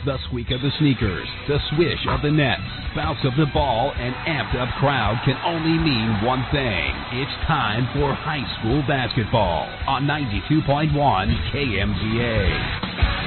The squeak of the sneakers, the swish of the nets, bounce of the ball, and amped-up crowd can only mean one thing. It's time for high school basketball on 92.1 KMZA.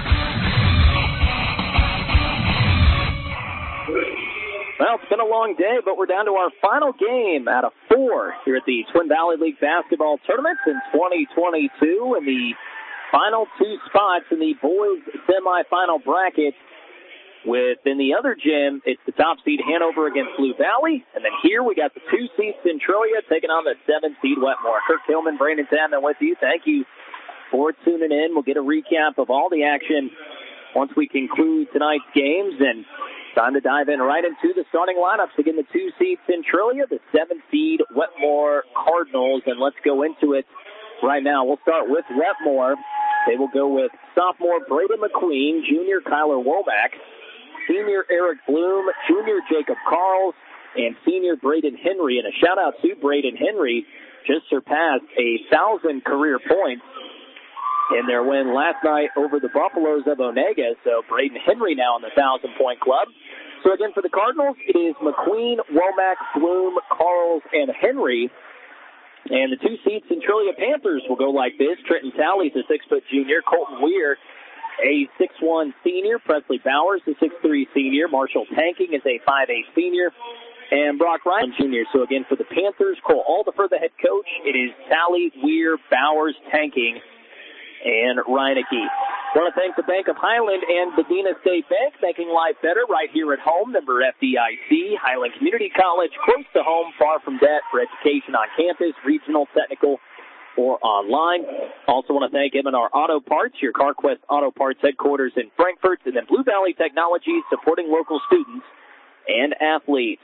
Well, it's been a long day, but we're down to our final game out of 4 here at the Twin Valley League Basketball Tournament in 2022, and the final 2 spots in the boys semifinal bracket. Within the other gym, it's the top seed Hanover against Blue Valley, and then here we got the 2 seed Centralia taking on the 7 seed Wetmore. Kirk Tillman, Brandon Tapman with you. Thank you for tuning in. We'll get a recap of all the action once we conclude tonight's games, and time to dive in right into the starting lineups. Again, the 2 seed Centralia, the 7 seed Wetmore Cardinals, and let's go into it right now. We'll start with Wetmore. They will go with sophomore Braden McQueen, junior Kyler Womack, senior Eric Bloom, junior Jacob Carls, and senior Braden Henry. And a shout-out to Braden Henry, just surpassed 1,000 career points in their win last night over the Buffaloes of Onega. So Braden Henry now in the 1,000-point club. So again, for the Cardinals, it is McQueen, Womack, Bloom, Carls, and Henry. And the 2 seed Centralia Panthers will go like this. Trenton Talley's a 6-foot junior. Colton Weir, a 6'1 senior. Presley Bowers, a 6'3 senior. Marshall Tanking is a 5'8 senior. And Brock Ryan Jr. So again, for the Panthers, Cole Aldifer, the head coach. It is Talley, Weir, Bowers, Tanking, and Reineke. Want to thank the Bank of Highland and Medina State Bank, making life better right here at home. Member FDIC, Highland Community College, close to home, far from debt, for education on campus, regional, technical, or online. Also want to thank M&R Auto Parts, your CarQuest Auto Parts headquarters in Frankfort, and then Blue Valley Technologies, supporting local students and athletes.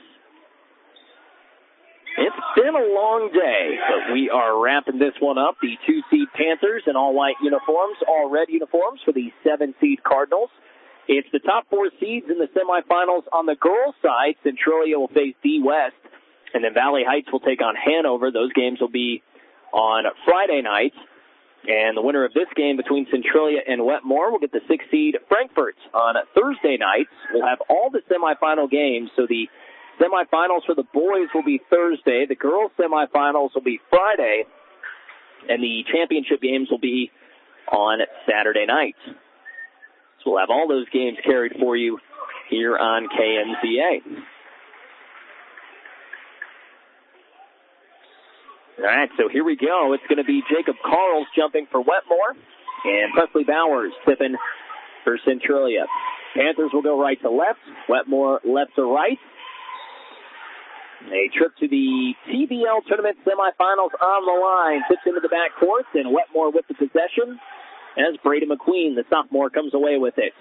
It's been a long day, but we are wrapping this one up. The 2 seed Panthers in all white uniforms, all red uniforms for the 7 seed Cardinals. It's the top 4 seeds in the semifinals on the girls' side. Centralia will face D West, and then Valley Heights will take on Hanover. Those games will be on Friday nights. And the winner of this game between Centralia and Wetmore will get the 6 seed Frankfort on Thursday nights. We'll have all the semifinal games, so the semifinals for the boys will be Thursday. The girls' semifinals will be Friday. And the championship games will be on Saturday nights. So we'll have all those games carried for you here on KMZA. All right, so here we go. It's going to be Jacob Carls jumping for Wetmore, and Presley Bowers tipping for Centralia. Panthers will go right to left, Wetmore left to right. A trip to the TVL tournament semifinals on the line. Tips into the backcourt, and Wetmore with the possession as Braden McQueen, the sophomore, comes away with it.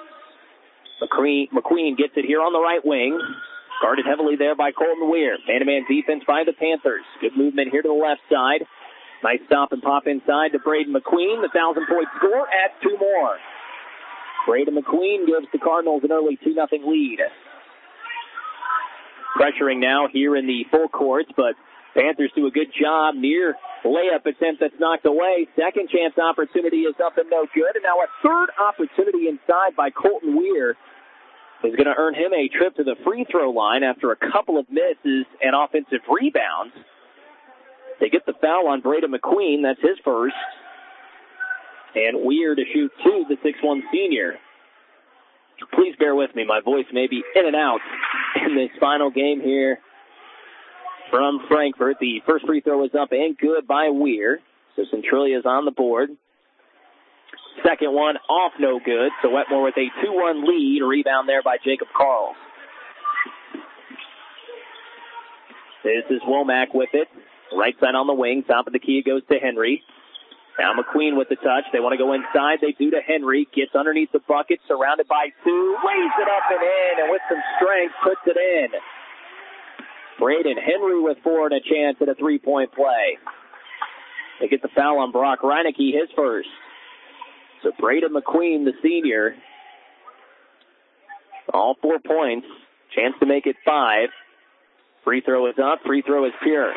McQueen gets it here on the right wing. Guarded heavily there by Colton Weir. Man-to-man defense by the Panthers. Good movement here to the left side. Nice stop and pop inside to Braden McQueen. The 1,000-point score adds 2 more. Braden McQueen gives the Cardinals an early 2-0 lead. Pressuring now here in the full court, but Panthers do a good job. Near layup attempt that's knocked away. Second chance opportunity is up and no good. And now a third opportunity inside by Colton Weir is going to earn him a trip to the free throw line after a couple of misses and offensive rebounds. They get the foul on Braden McQueen. That's his first. And Weir to shoot 2, the 6'1 senior. Please bear with me. My voice may be in and out in this final game here from Frankfort. The first free throw is up and good by Weir. So Centralia is on the board. Second one off, no good. So Wetmore with a 2-1 lead. A rebound there by Jacob Carls. This is Womack with it. Right side on the wing. Top of the key, it goes to Henry. Now McQueen with the touch. They want to go inside. They do to Henry. Gets underneath the bucket, surrounded by 2. Lays it up and in, and with some strength, puts it in. Braden Henry with 4 and a chance at a 3-point play. They get the foul on Brock Reineke, his first. So Braden McQueen, the senior, all 4 points. Chance to make it 5. Free throw is up. Free throw is pure.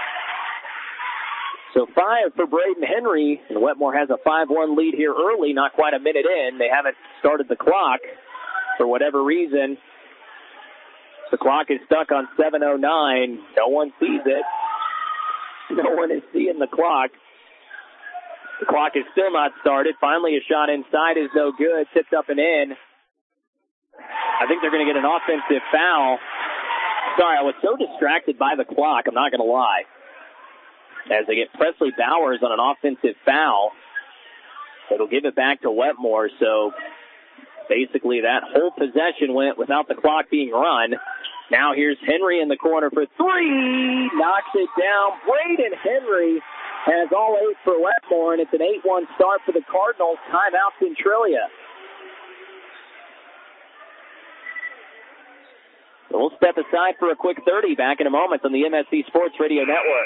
So 5 for Braden Henry, and Wetmore has a 5-1 lead here early, not quite a minute in. They haven't started the clock. for whatever reason, the clock is stuck on 7:09. No one sees it. No one is seeing the clock. The clock is still not started. Finally, a shot inside is no good. Tipped up and in. I think they're going to get an offensive foul. Sorry, I was so distracted by the clock, I'm not going to lie. As they get Presley Bowers on an offensive foul, it'll give it back to Wetmore. So basically that whole possession went without the clock being run. Now here's Henry in the corner for three. Knocks it down. Braden Henry has all 8 for Wetmore, and it's an 8-1 start for the Cardinals. Timeout Centralia. So we'll step aside for a quick 30. Back in a moment on the MSC Sports Radio Network.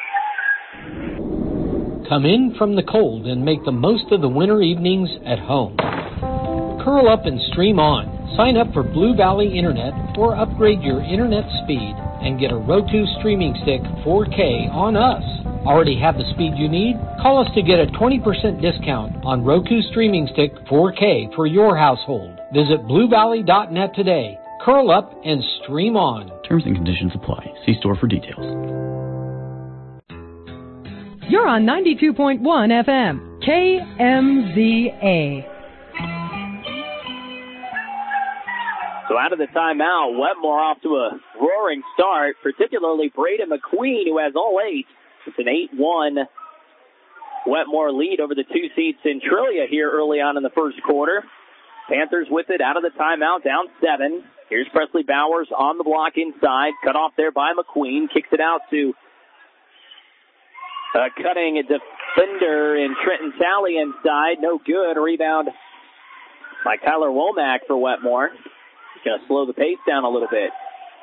Come in from the cold and make the most of the winter evenings at home. Curl up and stream on. Sign up for Blue Valley Internet or upgrade your internet speed and get a Roku streaming stick 4K on us. Already have the speed you need? Call us to get a 20% discount on Roku streaming stick 4K for your household. Visit bluevalley.net today. Curl up and stream on. Terms and conditions apply. See store for details. You're on 92.1 FM, KMZA. So out of the timeout, Wetmore off to a roaring start, particularly Braden McQueen, who has all 8. It's an 8-1 Wetmore lead over the 2 seed Centralia here early on in the first quarter. Panthers with it out of the timeout, down 7. Here's Presley Bowers on the block inside, cut off there by McQueen, kicks it out to cutting a defender in Trenton Talley inside. No good. A rebound by Tyler Womack for Wetmore. He's going to slow the pace down a little bit.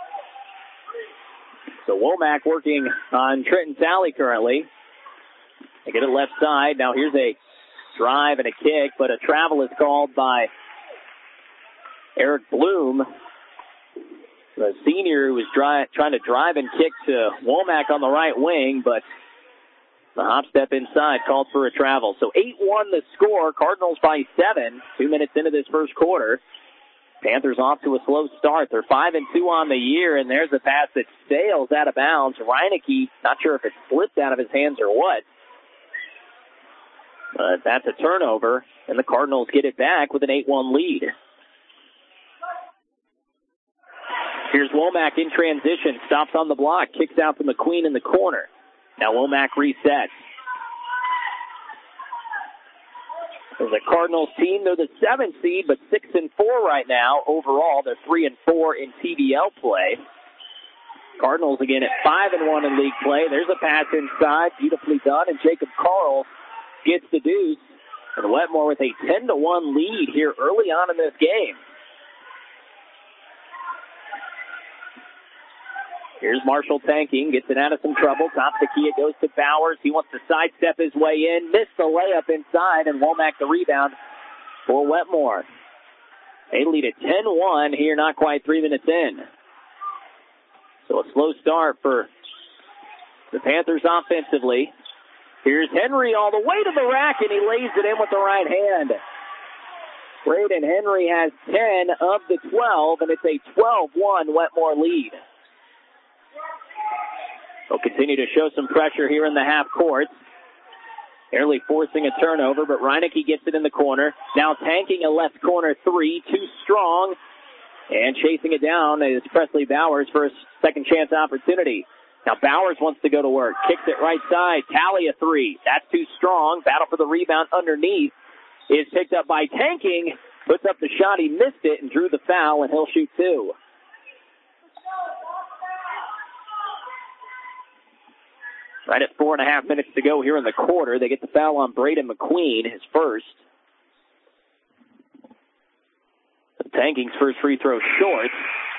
So Womack working on Trenton Talley currently. They get it left side. Now here's a drive and a kick, but a travel is called by Eric Bloom, the senior who was trying to drive and kick to Womack on the right wing, but the hop step inside called for a travel. So 8-1 the score. Cardinals by 7. 2 minutes into this first quarter. Panthers off to a slow start. They're 5-2 on the year, and there's a pass that sails out of bounds. Reineke, not sure if it slipped out of his hands or what. But that's a turnover, and the Cardinals get it back with an 8-1 lead. Here's Womack in transition. Stops on the block. Kicks out to McQueen in the corner. Now Womack resets. There's a Cardinals team. They're the 7th seed, but 6-4 right now. Overall, they're 3-4 in TBL play. Cardinals again at 5-1 in league play. There's a pass inside. Beautifully done. And Jacob Carl gets the deuce. And Wetmore with a 10-1 lead here early on in this game. Here's Marshall tanking, gets it out of some trouble. Top of the key, it goes to Bowers. He wants to sidestep his way in, missed the layup inside, and Womack the rebound for Wetmore. They lead at 10-1 here, not quite 3 minutes in. So a slow start for the Panthers offensively. Here's Henry all the way to the rack, and he lays it in with the right hand. Braden Henry has 10 of the 12, and it's a 12-1 Wetmore lead. They'll continue to show some pressure here in the half court. Nearly forcing a turnover, but Reineke gets it in the corner. Now tanking a left corner 3, too strong. And chasing it down is Presley Bowers for a second chance opportunity. Now Bowers wants to go to work. Kicks it right side. Tally a 3. That's too strong. Battle for the rebound underneath is picked up by tanking. Puts up the shot. He missed it and drew the foul, and he'll shoot 2. Right at 4.5 minutes to go here in the quarter. They get the foul on Braden McQueen, his first. Tanking's first free throw short.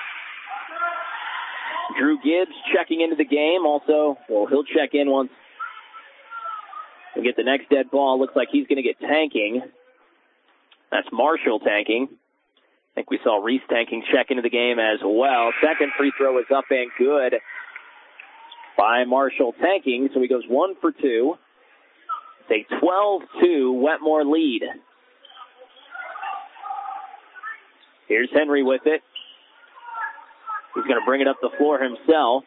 Drew Gibbs checking into the game. Also, well, he'll check in once we get the next dead ball. Looks like he's going to get tanking. That's Marshall tanking. I think we saw Reese tanking check into the game as well. Second free throw is up and good by Marshall tanking, so he goes 1 for 2. It's a 12-2 Wetmore lead. Here's Henry with it. He's going to bring it up the floor himself.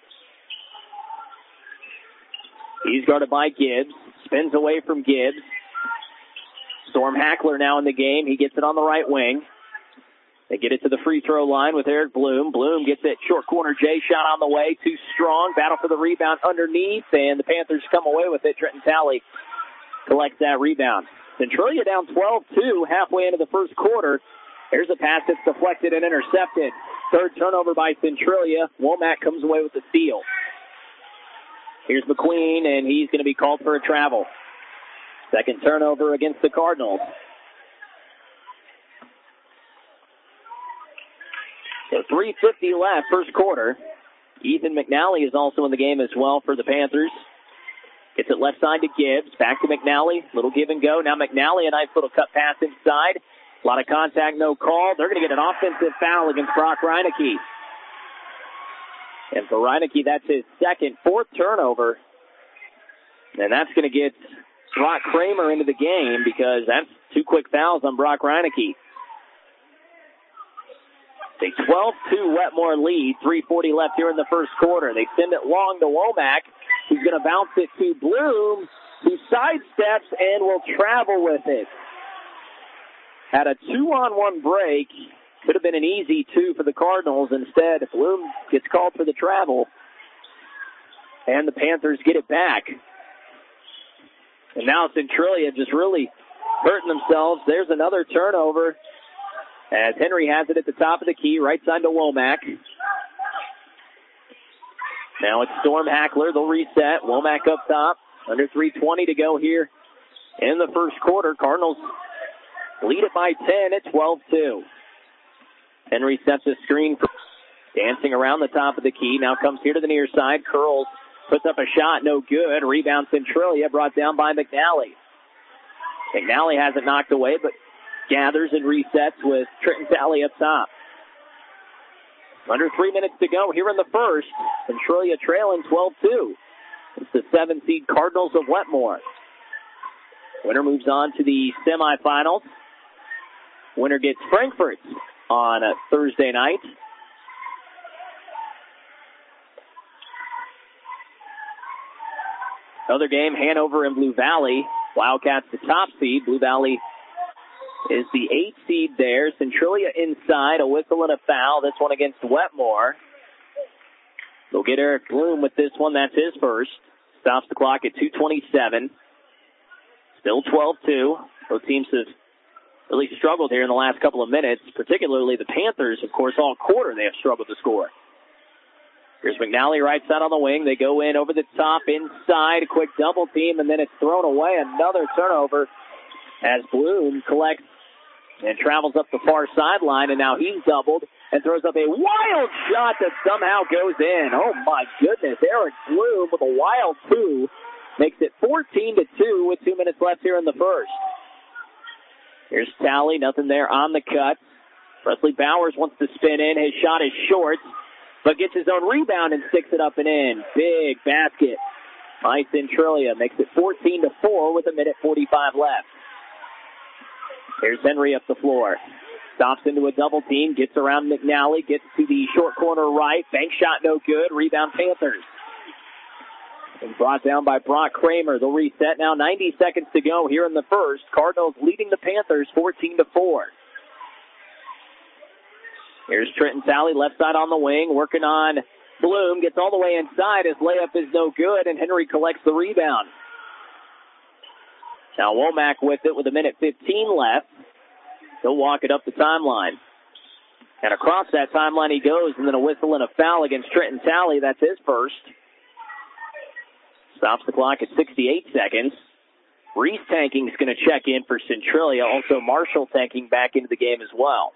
He's guarded by Gibbs. Spins away from Gibbs. Storm Hackler now in the game. He gets it on the right wing. They get it to the free throw line with Eric Bloom. Bloom gets it short corner. J shot on the way. Too strong. Battle for the rebound underneath. And the Panthers come away with it. Trenton Talley collects that rebound. Centralia down 12-2 halfway into the first quarter. Here's a pass that's deflected and intercepted. Third turnover by Centralia. Womack comes away with the steal. Here's McQueen, and he's going to be called for a travel. Second turnover against the Cardinals. So 3:50 left, first quarter. Ethan McNally is also in the game as well for the Panthers. Gets it left side to Gibbs. Back to McNally. Little give and go. Now McNally, a nice little cut pass inside. A lot of contact, no call. They're going to get an offensive foul against Brock Reineke. And for Reineke, that's his fourth turnover. And that's going to get Brock Kramer into the game because that's 2 quick fouls on Brock Reineke. A 12-2 Wetmore lead, 3:40 left here in the first quarter. They send it long to Womack, who's going to bounce it to Bloom, who sidesteps and will travel with it. Had a 2-on-1 break. Could have been an easy 2 for the Cardinals. Instead, Bloom gets called for the travel, and the Panthers get it back. And now Centralia just really hurting themselves. There's another turnover as Henry has it at the top of the key, right side to Womack. Now it's Storm Hackler. They'll reset. Womack up top. Under 3:20 to go here in the first quarter. Cardinals lead it by 10 at 12-2. Henry sets a screen, dancing around the top of the key. Now comes here to the near side. Curls, puts up a shot, no good. Rebound Centralia, brought down by McNally. McNally has it knocked away, but gathers and resets with Trenton Talley up top. Under 3 minutes to go here in the first. Centralia trailing 12-2. It's the 7-seed Cardinals of Wetmore. Winner moves on to the semifinals. Winner gets Frankfurt on a Thursday night. Another game, Hanover and Blue Valley. Wildcats the top seed. Blue Valley is the 8th seed there. Centralia inside, a whistle and a foul. This one against Wetmore. They'll get Eric Bloom with this one. That's his first. Stops the clock at 2:27. Still 12-2. Both teams have really struggled here in the last couple of minutes, particularly the Panthers. Of course, all quarter they have struggled to score. Here's McNally right side on the wing. They go in over the top, inside, a quick double team, and then it's thrown away. Another turnover as Bloom collects and travels up the far sideline, and now he's doubled and throws up a wild shot that somehow goes in. Oh, my goodness. Eric Bloom with a wild 2 makes it 14-2 with 2 minutes left here in the first. Here's Talley, nothing there on the cut. Presley Bowers wants to spin in. His shot is short, but gets his own rebound and sticks it up and in. Big basket by Centralia. Makes it 14-4 with 1:45 left. Here's Henry up the floor. Stops into a double team, gets around McNally, gets to the short corner right. Bank shot no good. Rebound Panthers. And brought down by Brock Kramer. They'll reset now. 90 seconds to go here in the first. Cardinals leading the Panthers 14-4. Here's Trenton Talley, left side on the wing, working on Bloom. Gets all the way inside. His layup is no good, and Henry collects the rebound. Now Womack with it with 1:15 left. He'll walk it up the timeline. And across that timeline he goes, and then a whistle and a foul against Trenton Talley. That's his first. Stops the clock at 68 seconds. Reese Tanking is going to check in for Centralia. Also Marshall Tanking back into the game as well.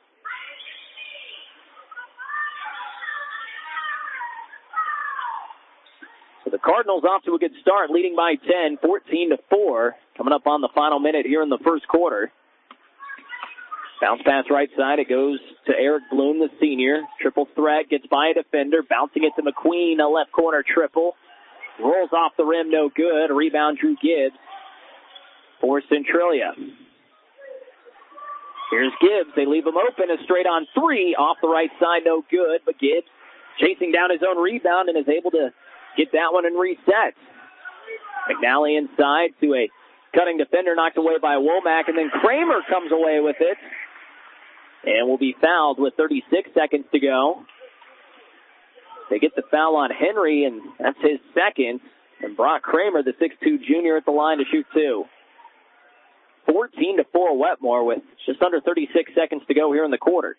So the Cardinals off to a good start, leading by 10, 14-4. Coming up on the final minute here in the first quarter. Bounce pass right side. It goes to Eric Bloom, the senior. Triple threat. Gets by a defender. Bouncing it to McQueen. A left corner triple. Rolls off the rim. No good. Rebound Drew Gibbs for Centralia. Here's Gibbs. They leave him open. A straight on three off the right side. No good. But Gibbs chasing down his own rebound and is able to get that one and reset. McNally inside to a cutting defender, knocked away by Womack, and then Kramer comes away with it and will be fouled with 36 seconds to go. They get the foul on Henry, and that's his second. And Brock Kramer, the 6'2 junior, at the line to shoot two. 14-4 Wetmore with just under 36 seconds to go here in the quarter.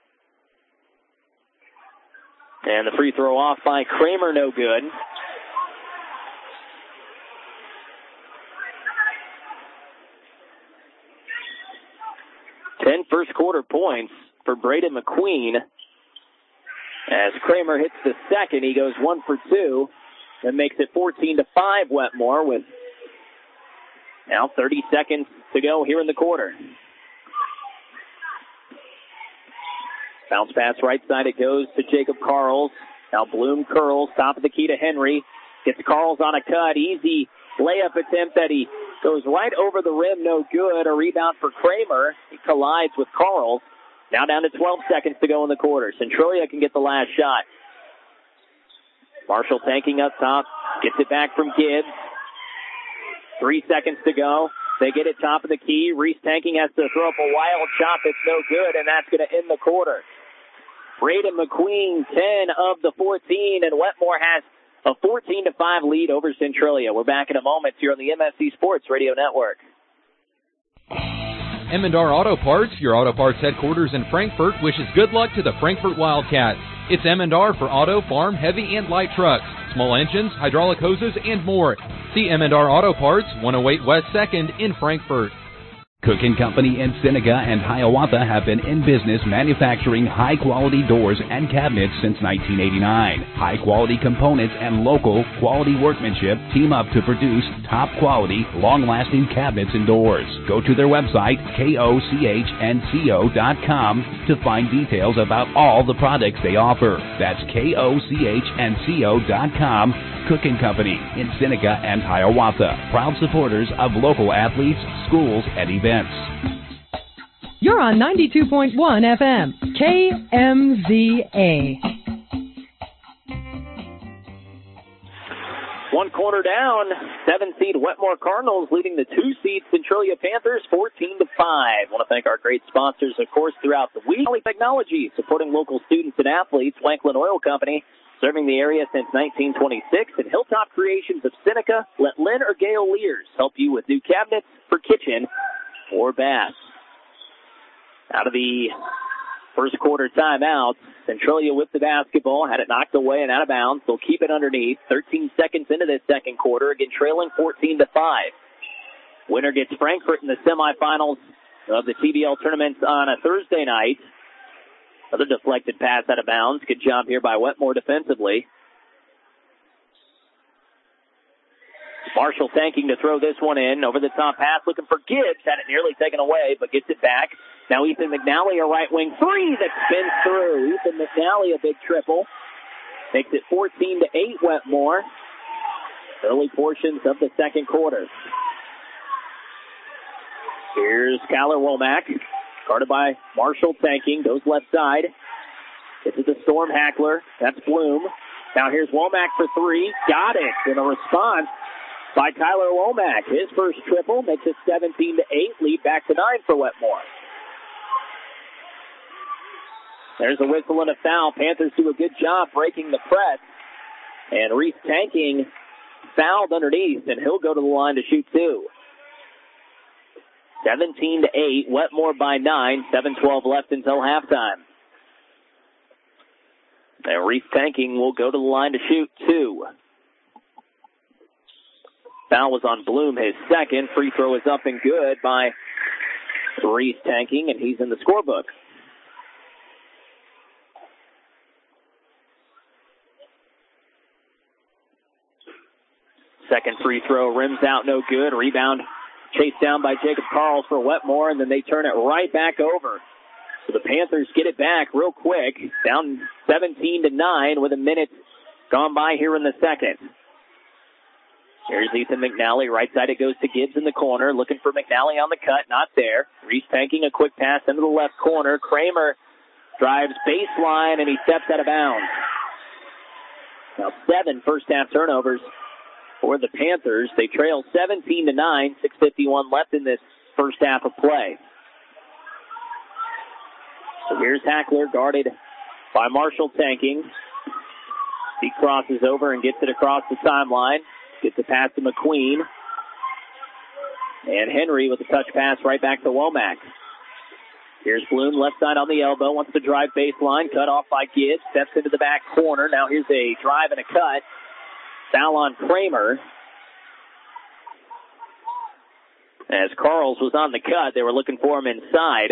And the free throw off by Kramer, no good. First quarter points for Braden McQueen. As Kramer hits the second, he goes 1 for 2 and makes it 14-5 Wetmore with now 30 seconds to go here in the quarter. Bounce pass right side, it goes to Jacob Carls. Now Bloom curls, top of the key to Henry. Gets Carls on a cut, easy layup attempt that he goes right over the rim, no good. A rebound for Kramer. He collides with Carls. Now down to 12 seconds to go in the quarter. Centralia can get the last shot. Marshall tanking up top. Gets it back from Gibbs. 3 seconds to go. They get it top of the key. Reese tanking has to throw up a wild shot that's no good, and that's going to end the quarter. Braden McQueen, 10 of the 14, and Wetmore has a 14-5 lead over Centralia. We're back in a moment here on the MSC Sports Radio Network. Emendar Auto Parts, your auto parts headquarters in Frankfort, wishes good luck to the Frankfort Wildcats. It's Emendar for auto, farm, heavy, and light trucks, small engines, hydraulic hoses, and more. See Emendar Auto Parts, 108 West 2nd in Frankfort. Cook & Company in Seneca and Hiawatha have been in business manufacturing high-quality doors and cabinets since 1989. High-quality components and local quality workmanship team up to produce top-quality, long-lasting cabinets and doors. Go to their website, KOCHNCO.com, to find details about all the products they offer. That's KOCHNCO.com. Cook & Company in Seneca and Hiawatha, proud supporters of local athletes, schools, and events. You're on 92.1 FM, KMZA. One quarter down, 7-seed Wetmore Cardinals leading the 2-seed Centralia Panthers 14-5. I want to thank our great sponsors, of course, throughout the week. Valley Technology, supporting local students and athletes. Franklin Oil Company, serving the area since 1926. And Hilltop Creations of Seneca. Let Lynn or Gail Lears help you with new cabinets for kitchen or bath. Out of the first quarter timeout, Centralia with the basketball, had it knocked away and out of bounds. They'll keep it underneath. 13 seconds into this second quarter, again trailing 14-5. Winner gets Frankfort in the semifinals of the TBL tournament on a Thursday night. Another deflected pass out of bounds. Good job here by Wetmore defensively. Marshall tanking to throw this one in. Over the top pass looking for Gibbs. Had it nearly taken away, but gets it back. Now Ethan McNally, a right wing three that spins through. Ethan McNally, a big triple. Makes it 14-8 Wetmore. Early portions of the second quarter. Here's Kyler Womack. Guarded by Marshall tanking. Goes left side. This is the Storm Hackler. That's Bloom. Now here's Womack for three. Got it. And a response by Kyler Womack. His first triple makes it 17-8. Lead back to 9 for Wetmore. There's a whistle and a foul. Panthers do a good job breaking the press. And Reese tanking fouled underneath, and he'll go to the line to shoot two. 17-8. Wetmore by 9. 7:12 left until halftime. And Reese tanking will go to the line to shoot two. Foul was on Bloom, his second. Free throw is up and good by Reese tanking, and he's in the scorebook. Second free throw rims out, no good. Rebound chased down by Jacob Carls for Wetmore, and then they turn it right back over. So the Panthers get it back real quick, down 17-9 with a minute gone by here in the second. Here's Ethan McNally. Right side it goes to Gibbs in the corner. Looking for McNally on the cut. Not there. Reese tanking a quick pass into the left corner. Kramer drives baseline, and he steps out of bounds. Now 7 first-half turnovers for the Panthers. They trail 17-9. 6:51 left in this first half of play. So here's Hackler, guarded by Marshall tanking. He crosses over and gets it across the timeline. Gets the pass to McQueen. And Henry with a touch pass right back to Womack. Here's Bloom, left side on the elbow, wants to drive baseline, cut off by Gibbs, steps into the back corner. Now here's a drive and a cut. Foul on Kramer. As Carls was on the cut, they were looking for him inside.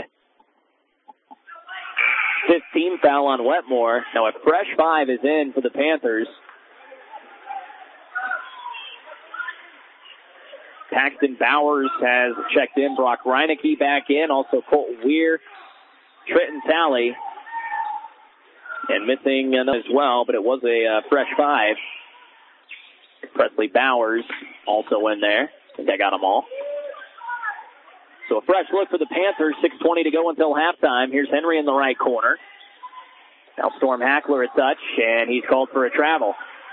15 foul on Wetmore. Now a fresh 5 is in for the Panthers. Paxton Bowers has checked in. Brock Reineke back in. Also Colton Weir, Trenton Talley. And missing as well, but it was a fresh 5. Presley Bowers also in there. I think I got them all. So a fresh look for the Panthers. 6:20 to go until halftime. Here's Henry in the right corner. Now Storm Hackler a touch, and he's called for a travel.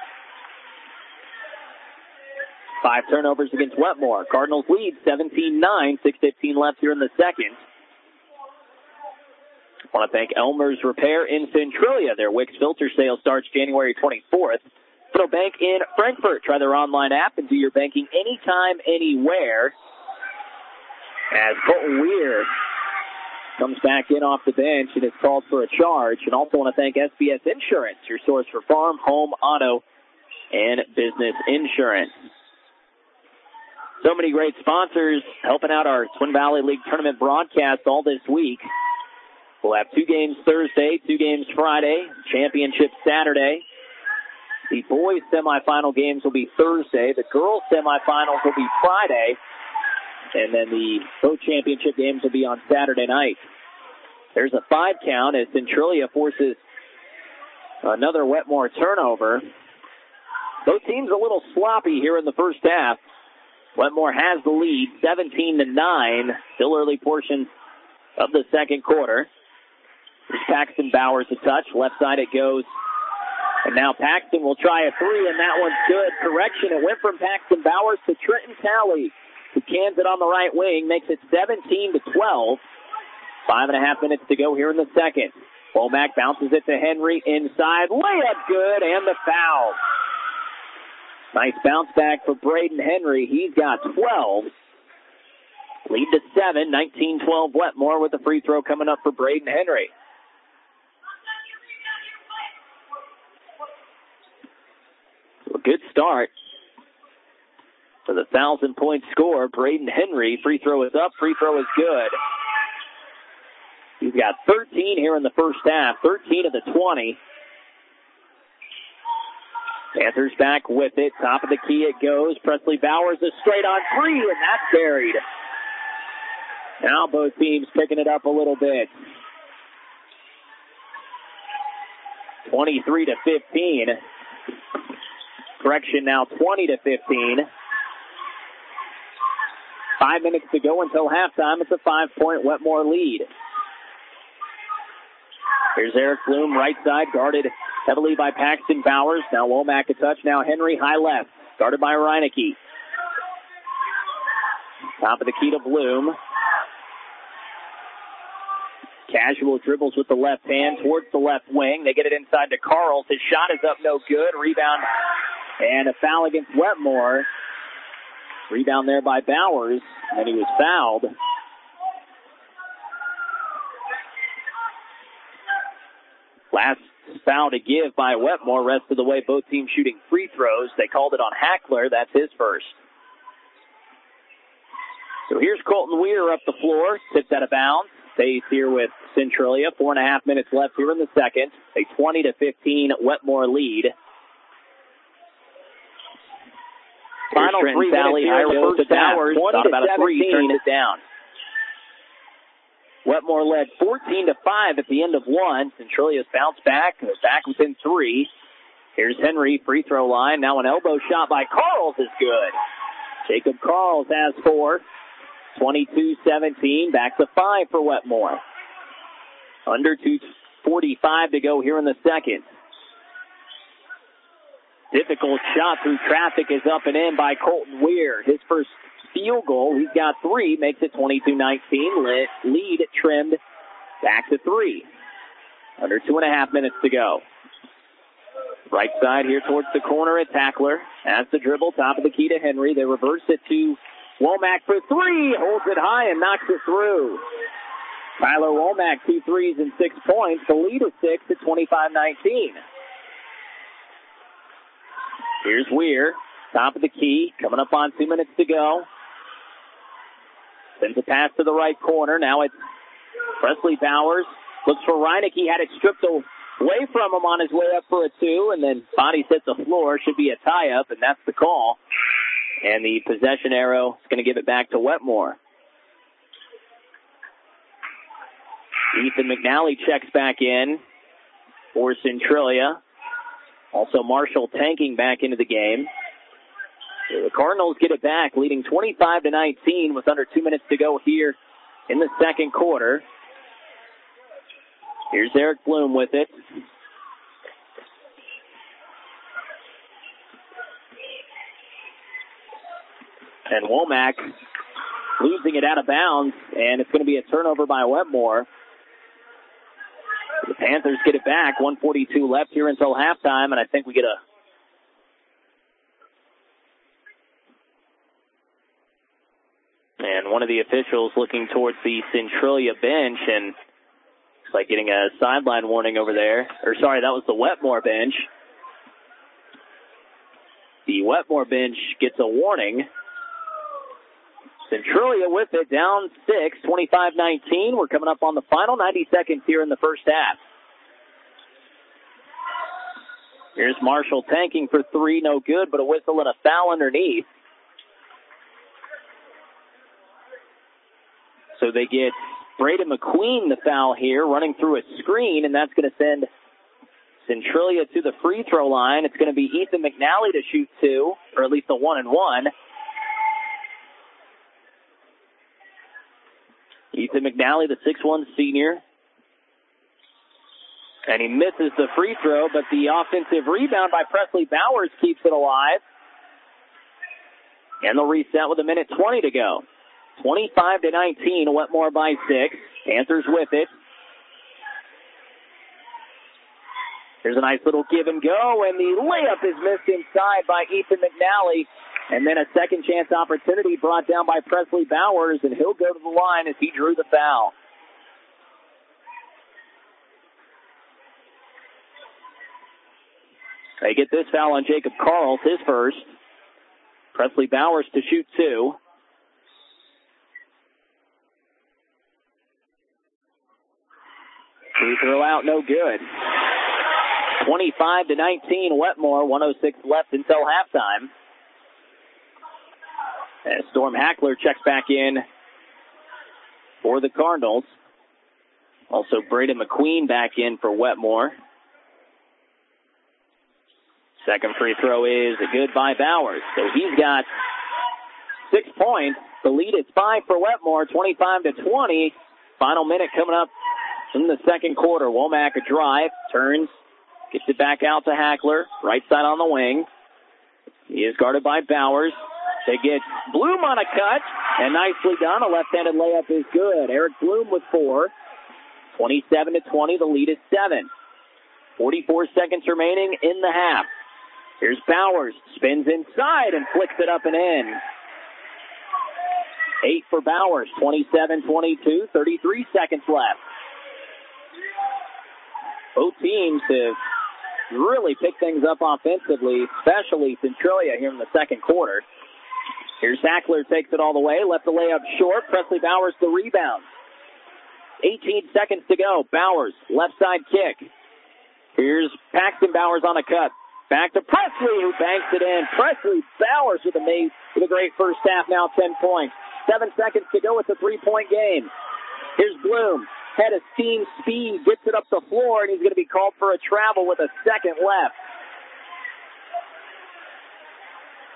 5 turnovers against Wetmore. Cardinals lead 17-9. 6:15 left here in the second. I want to thank Elmer's Repair in Centralia. Their Wix filter sale starts January 24th. Federal Bank in Frankfort. Try their online app and do your banking anytime, anywhere. As Colton Weir comes back in off the bench and is called for a charge. And also want to thank SBS Insurance, your source for farm, home, auto, and business insurance. So many great sponsors helping out our Twin Valley League tournament broadcast all this week. We'll have 2 games Thursday, 2 games Friday, championship Saturday. The boys' semifinal games will be Thursday. The girls' semifinals will be Friday. And then the both championship games will be on Saturday night. There's a 5 count as Centralia forces another Wetmore turnover. Both teams a little sloppy here in the first half. Wetmore has the lead, 17-9. Still early portion of the second quarter. Here's Paxton Bowers a touch. Left side it goes. And now Paxton will try a 3, and that one's good. Correction, it went from Paxton Bowers to Trenton Talley, who cans it on the right wing, makes it 17-12. 5.5 minutes to go here in the second. Womack bounces it to Henry inside. Layup good, and the foul. Nice bounce back for Braden Henry. He's got 12. Lead to 7. 19-12 Wetmore with the free throw coming up for Braden Henry. So a good start for the 1,000-point score. Braden Henry. Free throw is up. Free throw is good. He's got 13 here in the first half. 13 of the 20. Panthers back with it. Top of the key it goes. Presley Bowers is straight on 3, and that's buried. Now both teams picking it up a little bit. 23-15. Correction now 20-15. 5 minutes to go until halftime. It's a 5-point Wetmore lead. Here's Eric Bloom, right side, guarded heavily by Paxton Bowers. Now Womack a touch. Now Henry, high left, guarded by Reineke. Top of the key to Bloom. Casual dribbles with the left hand towards the left wing. They get it inside to Carls. His shot is up, no good. Rebound and a foul against Wetmore. Rebound there by Bowers, and he was fouled. Last foul to give by Wetmore. Rest of the way, both teams shooting free throws. They called it on Hackler. That's his first. So here's Colton Weir up the floor. Tipped out of bounds. Stays here with Centralia. 4.5 minutes left here in the second. A 20-15 Wetmore lead. Final 3 minutes here. Goes to Bowers. Thought about a 3. Turns it down. Wetmore led 14-5 at the end of 1. Centralia's bounced back. They're back within 3. Here's Henry, free throw line. Now an elbow shot by Carls is good. Jacob Carls has 4. 22-17, back to 5 for Wetmore. Under 2:45 to go here in the second. Difficult shot through traffic is up and in by Colton Weir. His first field goal, he's got 3, makes it 22-19. Lead trimmed back to 3. Under 2.5 minutes to go. Right side here towards the corner at Hackler. Has the dribble, top of the key to Henry. They reverse it to Womack for 3. Holds it high and knocks it through. Tyler Womack, 2 threes and 6 points. The lead is 6 at 25-19. Here's Weir, top of the key, coming up on 2 minutes to go. Sends a pass to the right corner. Now it's Presley Bowers. Looks for Reineck. He had it stripped away from him on his way up for a 2, and then bodies hit the floor. Should be a tie-up, and that's the call. And the possession arrow is going to give it back to Wetmore. Ethan McNally checks back in for Centralia. Also Marshall tanking back into the game. The Cardinals get it back, leading 25-19 with under 2 minutes to go here in the second quarter. Here's Eric Bloom with it. And Womack losing it out of bounds, and it's going to be a turnover by Wetmore. The Panthers get it back. 1:42 left here until halftime, and I think we get a... And one of the officials looking towards the Centralia bench, and looks like getting a sideline warning over there. Or sorry, that was the Wetmore bench. The Wetmore bench gets a warning. Centralia with it, down 6, 25-19. We're coming up on the final 90 seconds here in the first half. Here's Marshall tanking for 3, no good, but a whistle and a foul underneath. So they get Braden McQueen the foul here, running through a screen, and that's going to send Centralia to the free throw line. It's going to be Ethan McNally to shoot 2, or at least a 1-and-1. Ethan McNally, the 6'1 senior. And he misses the free throw, but the offensive rebound by Presley Bowers keeps it alive. And they'll reset with 1:20 to go. 25-19, Wetmore by 6. Panthers with it. Here's a nice little give and go, and the layup is missed inside by Ethan McNally. And then a second chance opportunity brought down by Presley Bowers, and he'll go to the line as he drew the foul. They get this foul on Jacob Carls, his first. Presley Bowers to shoot 2. Free throw out, no good. 25-19, Wetmore, 1:06 left until halftime. And Storm Hackler checks back in for the Cardinals. Also, Braden McQueen back in for Wetmore. Second free throw is good by Bowers. So he's got 6 points. The lead is 5 for Wetmore, 25-20. Final minute coming up in the second quarter. Womack a drive, turns, gets it back out to Hackler. Right side on the wing. He is guarded by Bowers. They get Bloom on a cut, and nicely done. A left-handed layup is good. Eric Bloom with 4. 27-20, the lead is 7. 44 seconds remaining in the half. Here's Bowers, spins inside and flicks it up and in. 8 for Bowers, 27-22, 33 seconds left. Both teams have really picked things up offensively, especially Centralia here in the second quarter. Here's Hackler, takes it all the way, left the layup short. Presley Bowers the rebound. 18 seconds to go. Bowers, left side kick. Here's Paxton Bowers on a cut. Back to Presley, who banks it in. Presley Bowers with a great first half, now 10 points. 7 seconds to go with the 3-point game. Here's Bloom. Head of steam, speed, gets it up the floor, and he's going to be called for a travel with a second left.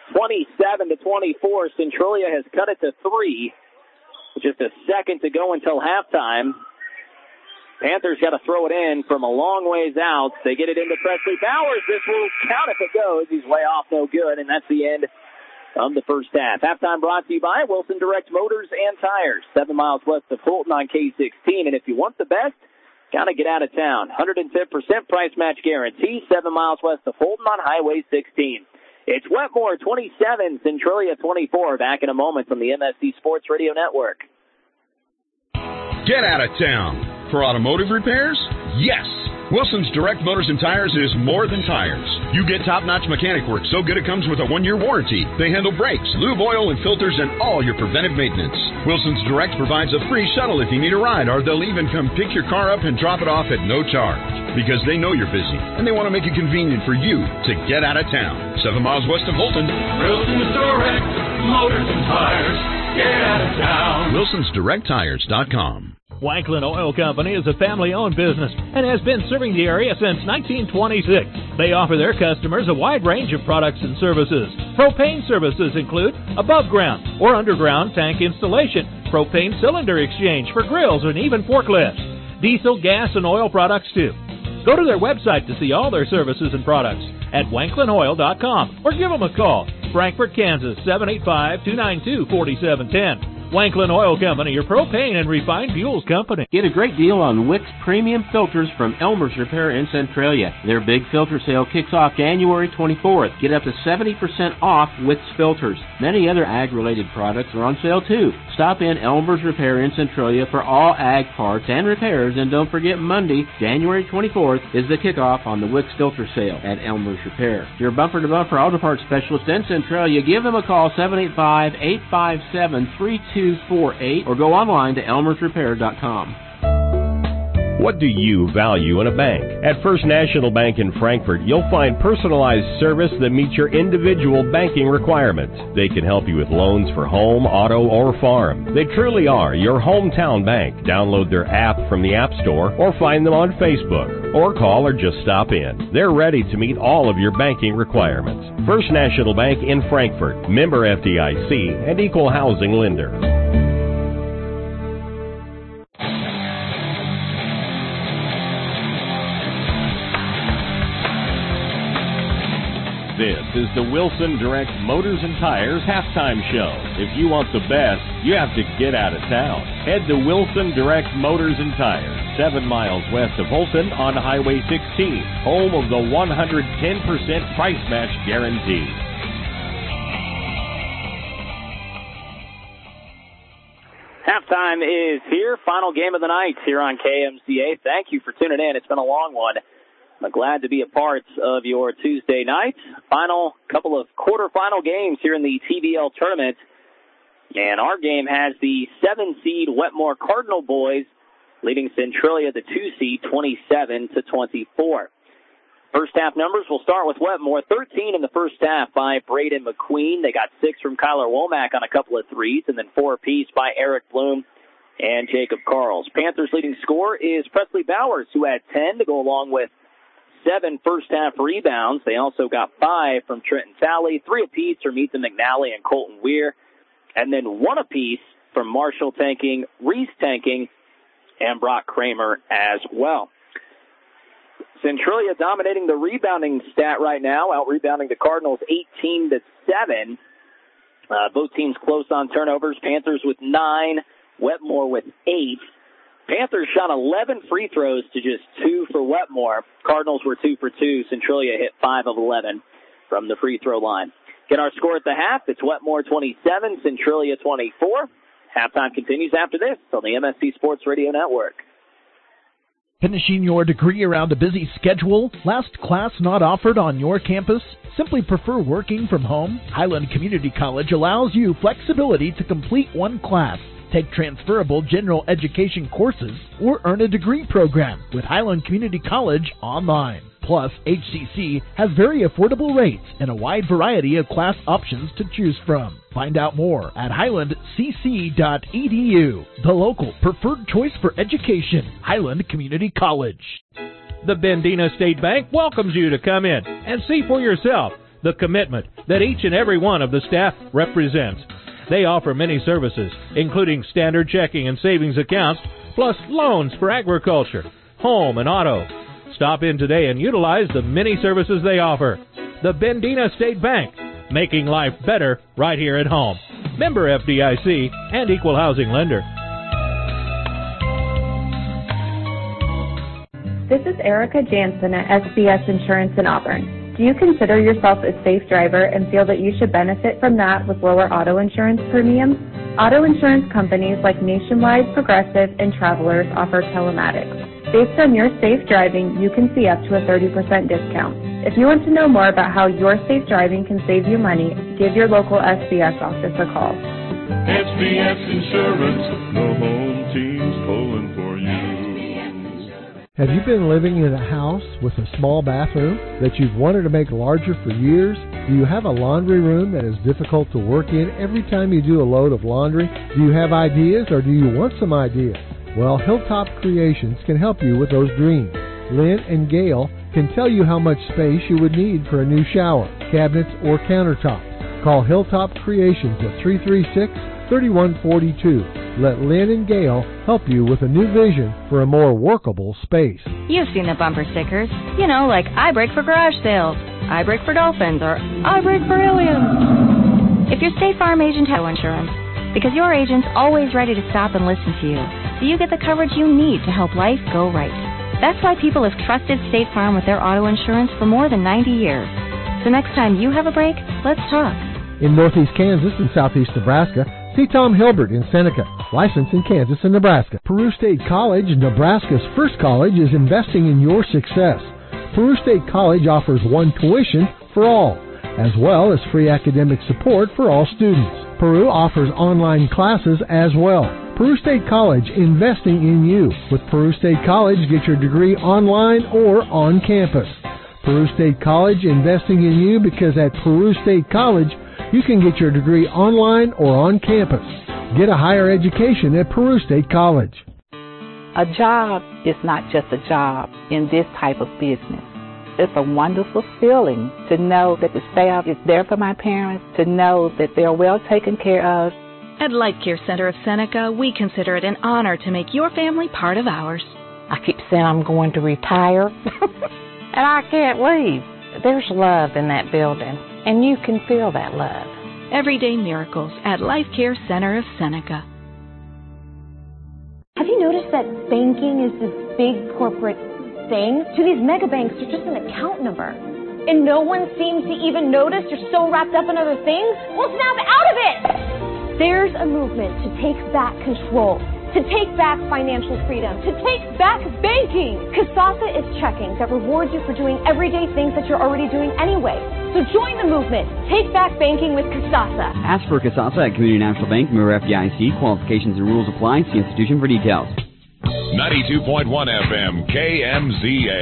27-24. Centralia has cut it to 3. Just a second to go until halftime. Panthers got to throw it in from a long ways out. They get it into Presley Bowers. This will count if it goes. He's way off, no good, and that's the end of the first half. Halftime brought to you by Wilson Direct Motors and Tires, 7 miles west of Fulton on K-16. And if you want the best, got to get out of town. 110% price match guarantee, 7 miles west of Fulton on Highway 16. It's Wetmore 27, Centralia 24. Back in a moment from the MSC Sports Radio Network. Get out of town. For automotive repairs? Yes. Wilson's Direct Motors and Tires is more than tires. You get top-notch mechanic work so good it comes with a 1-year warranty. They handle brakes, lube oil, and filters, and all your preventive maintenance. Wilson's Direct provides a free shuttle if you need a ride, or they'll even come pick your car up and drop it off at no charge. Because they know you're busy, and they want to make it convenient for you to get out of town. 7 miles west of Fulton. Wilson's Direct Motors and Tires. Get out of town. Wilson'sDirectTires.com. Wanklin Oil Company is a family-owned business and has been serving the area since 1926. They offer their customers a wide range of products and services. Propane services include above-ground or underground tank installation, propane cylinder exchange for grills and even forklifts, diesel, gas, and oil products too. Go to their website to see all their services and products at wanklinoil.com or give them a call. Frankfort, Kansas, 785-292-4710. Wanklin Oil Company, your propane and refined fuels company. Get a great deal on Wick's premium filters from Elmer's Repair in Centralia. Their big filter sale kicks off January 24th. Get up to 70% off Wick's filters. Many other ag-related products are on sale too. Stop in Elmer's Repair in Centralia for all ag parts and repairs, and don't forget Monday, January 24th, is the kickoff on the Wick's filter sale at Elmer's Repair. Your bumper-to-bumper auto parts specialist in Centralia. Give them a call, 785-857-3248, or go online to elmersrepair.com. What do you value in a bank? At First National Bank in Frankfort, you'll find personalized service that meets your individual banking requirements. They can help you with loans for home, auto, or farm. They truly are your hometown bank. Download their app from the App Store or find them on Facebook, or call or just stop in. They're ready to meet all of your banking requirements. First National Bank in Frankfort, member FDIC and equal housing lender. This is the Wilson Direct Motors and Tires halftime show. If you want the best, you have to get out of town. Head to Wilson Direct Motors and Tires, 7 miles west of Fulton on Highway 16, home of the 110% price match guarantee. Halftime is here. Final game of the night here on KMCA. Thank you for tuning in. It's been a long one. I'm glad to be a part of your Tuesday night. Final couple of quarterfinal games here in the TVL tournament. And our game has the 7-seed Wetmore Cardinal boys leading Centralia, the 2-seed, 27-24. First half numbers, we'll start with Wetmore. 13 in the first half by Braden McQueen. They got 6 from Kyler Womack on a couple of threes, and then 4 apiece by Eric Bloom and Jacob Carls. Panthers' leading scorer is Presley Bowers, who had 10 to go along with 7 first-half rebounds. They also got 5 from Trenton Talley, 3 apiece from Ethan McNally and Colton Weir, and then 1 apiece from Marshall Tanking, Reese Tanking, and Brock Kramer as well. Centralia dominating the rebounding stat right now, out-rebounding the Cardinals 18-7. Both teams close on turnovers. Panthers with 9, Wetmore with 8. Panthers shot 11 free throws to just 2 for Wetmore. Cardinals were 2 for 2. Centralia hit 5 of 11 from the free throw line. Get our score at the half. It's Wetmore 27, Centralia 24. Halftime continues after this on the MSC Sports Radio Network. Finishing your degree around a busy schedule? Last class not offered on your campus? Simply prefer working from home? Highland Community College allows you flexibility to complete one class, take transferable general education courses, or earn a degree program with Highland Community College online. Plus, HCC has very affordable rates and a wide variety of class options to choose from. Find out more at highlandcc.edu, the local preferred choice for education, Highland Community College. The Bendina State Bank welcomes you to come in and see for yourself. the commitment that each and every one of the staff represents. They offer many services, including standard checking and savings accounts, plus loans for agriculture, home, and auto. Stop in today and utilize the many services they offer. The Bendina State Bank, making life better right here at home. Member FDIC and Equal Housing Lender. This is Erica Jansen at SBS Insurance in Auburn. Do you consider yourself a safe driver and feel that you should benefit from that with lower auto insurance premiums? Auto insurance companies like Nationwide, Progressive, and Travelers offer telematics. Based on your safe driving, you can see up to a 30% discount. If you want to know more about how your safe driving can save you money, give your local SBS office a call. SBS Insurance, the home team's pulling for you. Have you been living in a house with a small bathroom that you've wanted to make larger for years? Do you have a laundry room that is difficult to work in every time you do a load of laundry? Do you have ideas, or do you want some ideas? Well, Hilltop Creations can help you with those dreams. Lynn and Gail can tell you how much space you would need for a new shower, cabinets, or countertops. Call Hilltop Creations at 336-3142. Let Lynn and Gail help you with a new vision for a more workable space. You've seen the bumper stickers. You know, like, I brake for garage sales, I brake for dolphins, or I brake for aliens. If your State Farm agent has insurance, because your agent's always ready to stop and listen to you, so you get the coverage you need to help life go right. That's why people have trusted State Farm with their auto insurance for more than 90 years. So next time you have a break, let's talk. In northeast Kansas and southeast Nebraska, see Tom Hilbert in Seneca, licensed in Kansas and Nebraska. Peru State College, Nebraska's first college, is investing in your success. Peru State College offers one tuition for all, as well as free academic support for all students. Peru offers online classes as well. Peru State College, investing in you. With Peru State College, get your degree online or on campus. Peru State College, investing in you, because at Peru State College, you can get your degree online or on campus. Get a higher education at Peru State College. A job is not just a job in this type of business. It's a wonderful feeling to know that the staff is there for my parents, to know that they're well taken care of. At Life Care Center of Seneca, we consider it an honor to make your family part of ours. I keep saying I'm going to retire, and I can't leave. There's love in that building, and you can feel that love. Everyday miracles at Life Care Center of Seneca. Have you noticed that banking is this big corporate thing? To these mega banks, they're just an account number. And no one seems to even notice you're so wrapped up in other things. Well, snap out of it! There's a movement to take back control, to take back financial freedom, to take back banking. Kasasa is checking that rewards you for doing everyday things that you're already doing anyway. So join the movement. Take back banking with Kasasa. Ask for Kasasa at Community National Bank, member FDIC. Qualifications and rules apply. See institution for details. 92.1 FM, KMZA.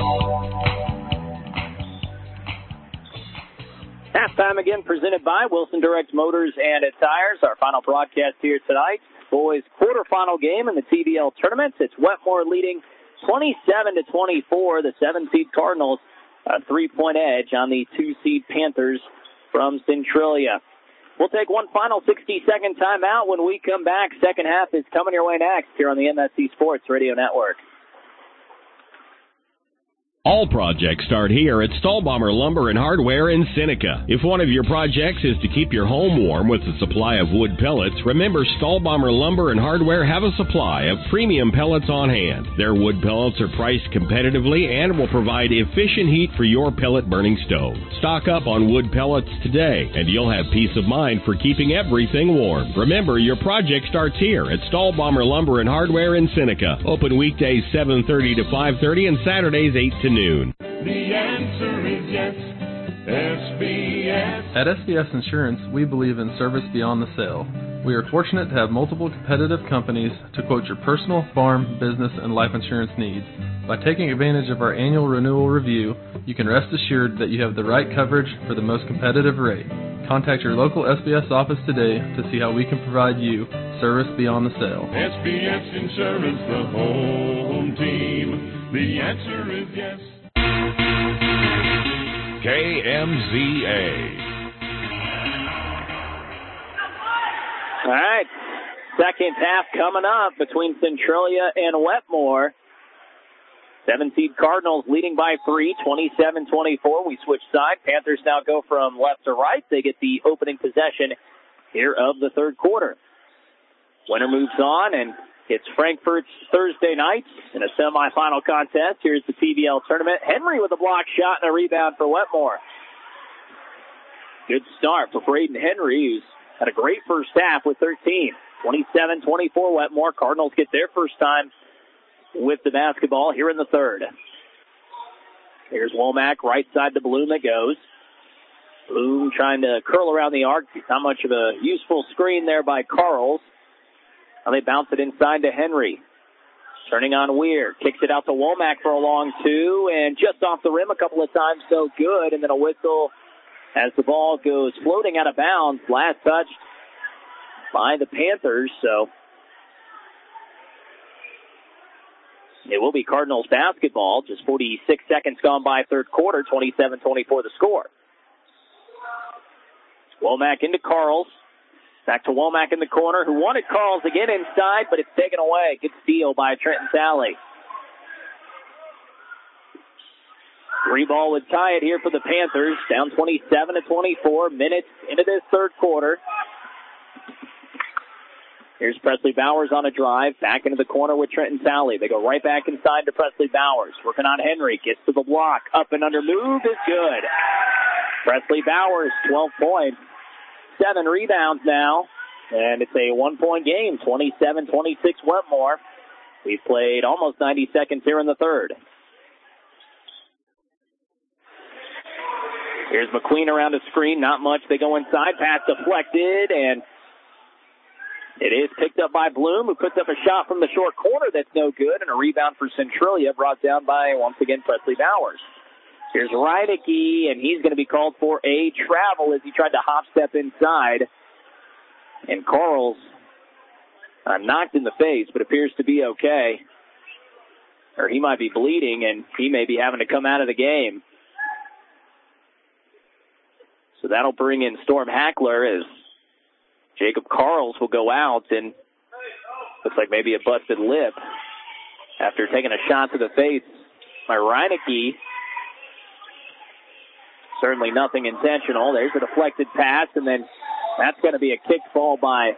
Halftime again presented by Wilson Direct Motors and Tires. Our final broadcast here tonight. Boys quarterfinal game in the TBL tournament. It's Wetmore leading 27-24. The 7-seed Cardinals, a 3-point edge on the 2-seed Panthers from Centralia. We'll take one final 60-second timeout. When we come back, second half is coming your way next here on the MSC Sports Radio Network. All projects start here at Stahlbommer Lumber and Hardware in Seneca. If one of your projects is to keep your home warm with a supply of wood pellets, remember Stahlbommer Lumber and Hardware have a supply of premium pellets on hand. Their wood pellets are priced competitively and will provide efficient heat for your pellet burning stove. Stock up on wood pellets today, and you'll have peace of mind for keeping everything warm. Remember, your project starts here at Stahlbommer Lumber and Hardware in Seneca. Open weekdays 7:30 to 5:30 and Saturdays 8 to noon. The answer is yes, SBS. At SBS Insurance, we believe in service beyond the sale. We are fortunate to have multiple competitive companies to quote your personal, farm, business, and life insurance needs. By taking advantage of our annual renewal review, you can rest assured that you have the right coverage for the most competitive rate. Contact your local SBS office today to see how we can provide you service beyond the sale. SBS Insurance, the home team. The answer is yes. KMZA. All right, second half coming up between Centralia and Wetmore. 7-seed Cardinals leading by 3, 27-24. We switch side. Panthers now go from left to right. They get the opening possession here of the third quarter. Winner moves on, and it's Frankfort's Thursday night in a semifinal contest. Here's the PBL tournament. Henry with a block shot and a rebound for Wetmore. Good start for Braden Henry, who's had a great first half with 13. 27-24 Wetmore. Cardinals get their first time with the basketball here in the third. Here's Womack, right side to Bloom it goes. Bloom trying to curl around the arc. Not much of a useful screen there by Carls. Now they bounce it inside to Henry. Turning on Weir. Kicks it out to Womack for a long two, and just off the rim a couple of times, so good. And then a whistle as the ball goes floating out of bounds. Last touched by the Panthers, so it will be Cardinals basketball. Just 46 seconds gone by third quarter, 27-24 the score. Womack into Carls. Back to Womack in the corner, who wanted Carls to get inside, but it's taken away. Good steal by Trenton Talley. 3 ball would tie it here for the Panthers. Down 27-24 minutes into this third quarter. Here's Presley Bowers on a drive. Back into the corner with Trenton Talley. They go right back inside to Presley Bowers. Working on Henry. Gets to the block. Up and under move is good. Presley Bowers, 12 points. 7 rebounds now. And it's a 1-point game. 27-26 Wetmore. We've played almost 90 seconds here in the third. Here's McQueen around the screen. Not much. They go inside. Pass deflected, and it is picked up by Bloom, who puts up a shot from the short corner that's no good, and a rebound for Centralia brought down by, once again, Presley Bowers. Here's Reinecke, and he's going to be called for a travel as he tried to hop step inside. And Carls knocked in the face, but appears to be okay. Or he might be bleeding, and he may be having to come out of the game. So that'll bring in Storm Hackler as Jacob Carls will go out, and looks like maybe a busted lip after taking a shot to the face by Reinecke. Certainly nothing intentional. There's a deflected pass, and then that's going to be a kicked ball by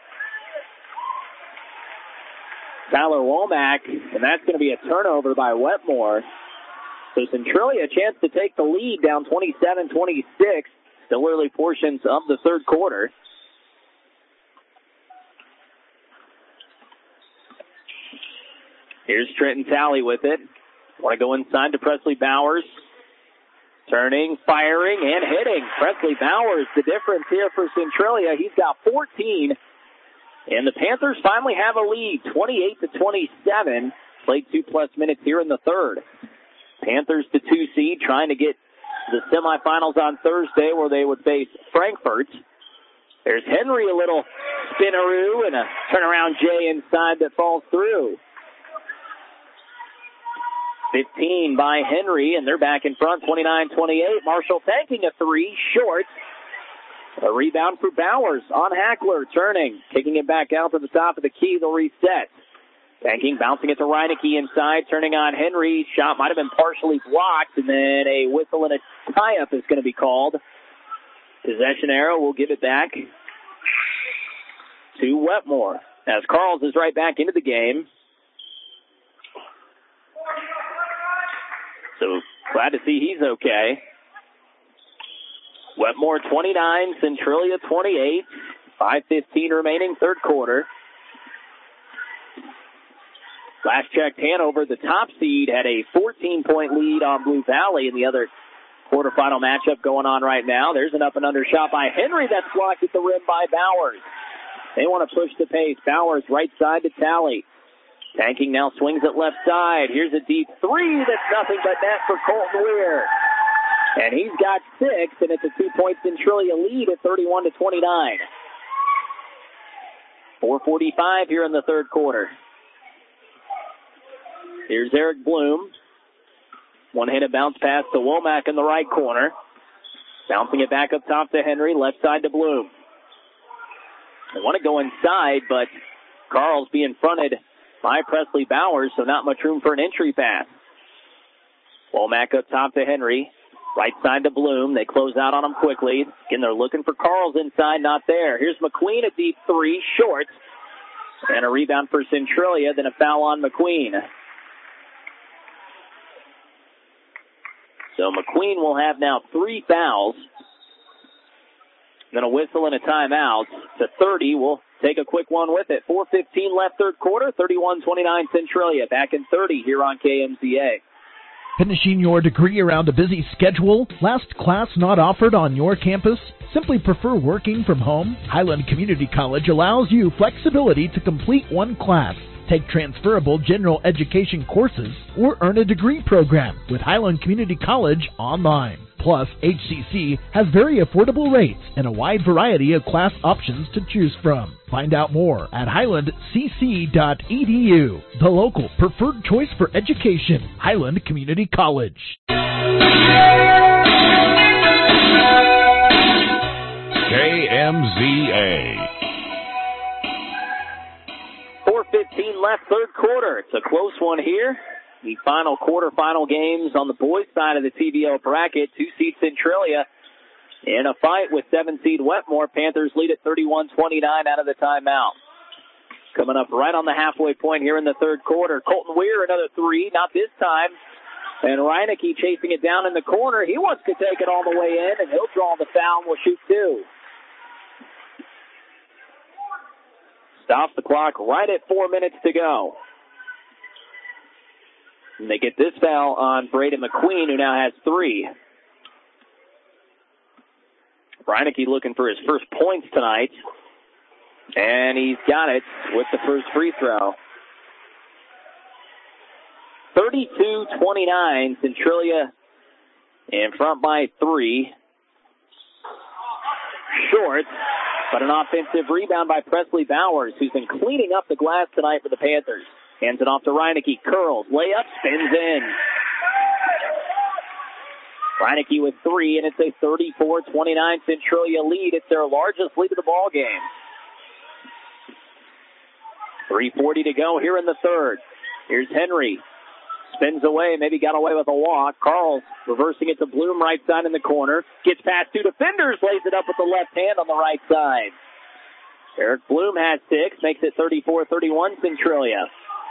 Tyler Womack, and that's going to be a turnover by Wetmore. So Centralia a chance to take the lead down 27-26. Still early portions of the third quarter. Here's Trenton Talley with it. Want to go inside to Presley Bowers. Turning, firing, and hitting. Presley Bowers, the difference here for Centralia. He's got 14. And the Panthers finally have a lead, 28-27. Played 2+ minutes here in the third. Panthers the 2 seed, trying to get the semifinals on Thursday where they would face Frankfort. There's Henry, a little spinneroo, and a turnaround J inside that falls through. 15 by Henry, and they're back in front, 29-28. Marshall tanking a 3, short. A rebound for Bowers on Hackler, turning, kicking it back out to the top of the key. They'll reset. Tanking, bouncing it to Reinecke inside, turning on Henry. Shot might have been partially blocked, and then a whistle and a tie-up is going to be called. Possession arrow will give it back to Wetmore, as Carls is right back into the game. So glad to see he's okay. Wetmore 29, Centralia 28. 5:15 remaining, third quarter. Last checked, Hanover, the top seed, had a 14-point lead on Blue Valley in the other quarterfinal matchup going on right now. There's an up and under shot by Henry that's blocked at the rim by Bowers. They want to push the pace. Bowers right side to Talley. Tanking now swings it left side. Here's a deep 3 that's nothing but net for Colton Weir. And he's got 6, and it's a 2-point Centralia lead at 31-29. 4:45 here in the third quarter. Here's Eric Bloom. One-handed bounce pass to Womack in the right corner. Bouncing it back up top to Henry, left side to Bloom. They want to go inside, but Carl's being fronted by Presley Bowers, so not much room for an entry pass. Womack up top to Henry. Right side to Bloom. They close out on him quickly. Again, they're looking for Carl's inside, not there. Here's McQueen, a deep three, short. And a rebound for Centralia, then a foul on McQueen. So McQueen will have now 3 fouls. Then a whistle and a timeout. To 30. We'll take a quick one with it. 4:15 left third quarter. 31-29 Centralia. Back in 30 here on KMZA. Finishing your degree around a busy schedule? Last class not offered on your campus? Simply prefer working from home? Highland Community College allows you flexibility to complete one class, take transferable general education courses, or earn a degree program with Highland Community College online. Plus, HCC has very affordable rates and a wide variety of class options to choose from. Find out more at highlandcc.edu, the local preferred choice for education, Highland Community College. KMZA. 4:15 left third quarter. It's a close one here. The final quarterfinal games on the boys' side of the TVL bracket. 2-seed Centralia in a fight with 7-seed Wetmore. Panthers lead at 31-29 out of the timeout. Coming up right on the halfway point here in the third quarter. Colton Weir, another 3, not this time. And Reinecke chasing it down in the corner. He wants to take it all the way in, and he'll draw the foul and will shoot 2. Stops the clock right at 4 minutes to go. And they get this foul on Braden McQueen, who now has 3. Reinecke looking for his first points tonight. And he's got it with the first free throw. 32-29, Centralia in front by 3. Short, but an offensive rebound by Presley Bowers, who's been cleaning up the glass tonight for the Panthers. Hands it off to Reinecke. Curls. Layup. Spins in. Reinecke with 3, and it's a 34-29 Centralia lead. It's their largest lead of the ball game. 3:40 to go here in the third. Here's Henry. Spins away. Maybe got away with a walk. Carl's reversing it to Bloom right side in the corner. Gets past 2 defenders. Lays it up with the left hand on the right side. Eric Bloom has 6. Makes it 34-31 Centralia.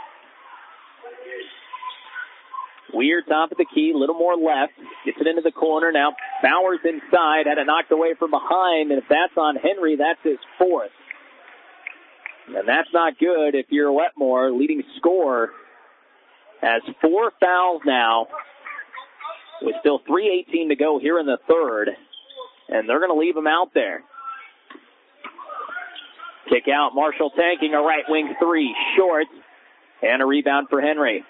Weir top of the key, a little more left. Gets it into the corner. Now Bowers inside. Had it knocked away from behind. And if that's on Henry, that's his 4th. And that's not good if you're Wetmore. Leading scorer has 4 fouls now. With still 3:18 to go here in the third. And they're going to leave him out there. Kick out. Marshall Tanking, a right wing 3. Short. And a rebound for Henry.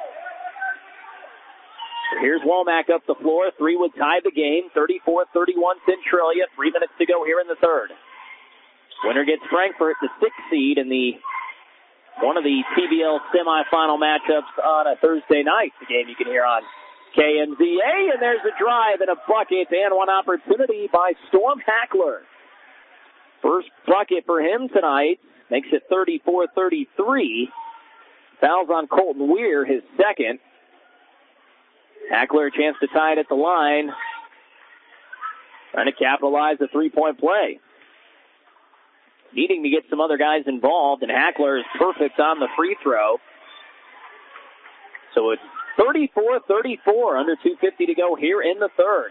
Here's Womack up the floor. 3 would tie the game. 34-31 Centralia. 3 minutes to go here in the third. Winner gets Frankfort, the 6th seed in one of the TVL semifinal matchups on a Thursday night. The game you can hear on KMZA. And there's a drive and a bucket and one opportunity by Storm Hackler. First bucket for him tonight. Makes it 34-33. Fouls on Colton Weir, his second. Hackler a chance to tie it at the line. Trying to capitalize the 3-point play. Needing to get some other guys involved, and Hackler is perfect on the free throw. So it's 34-34, under 2:50 to go here in the third.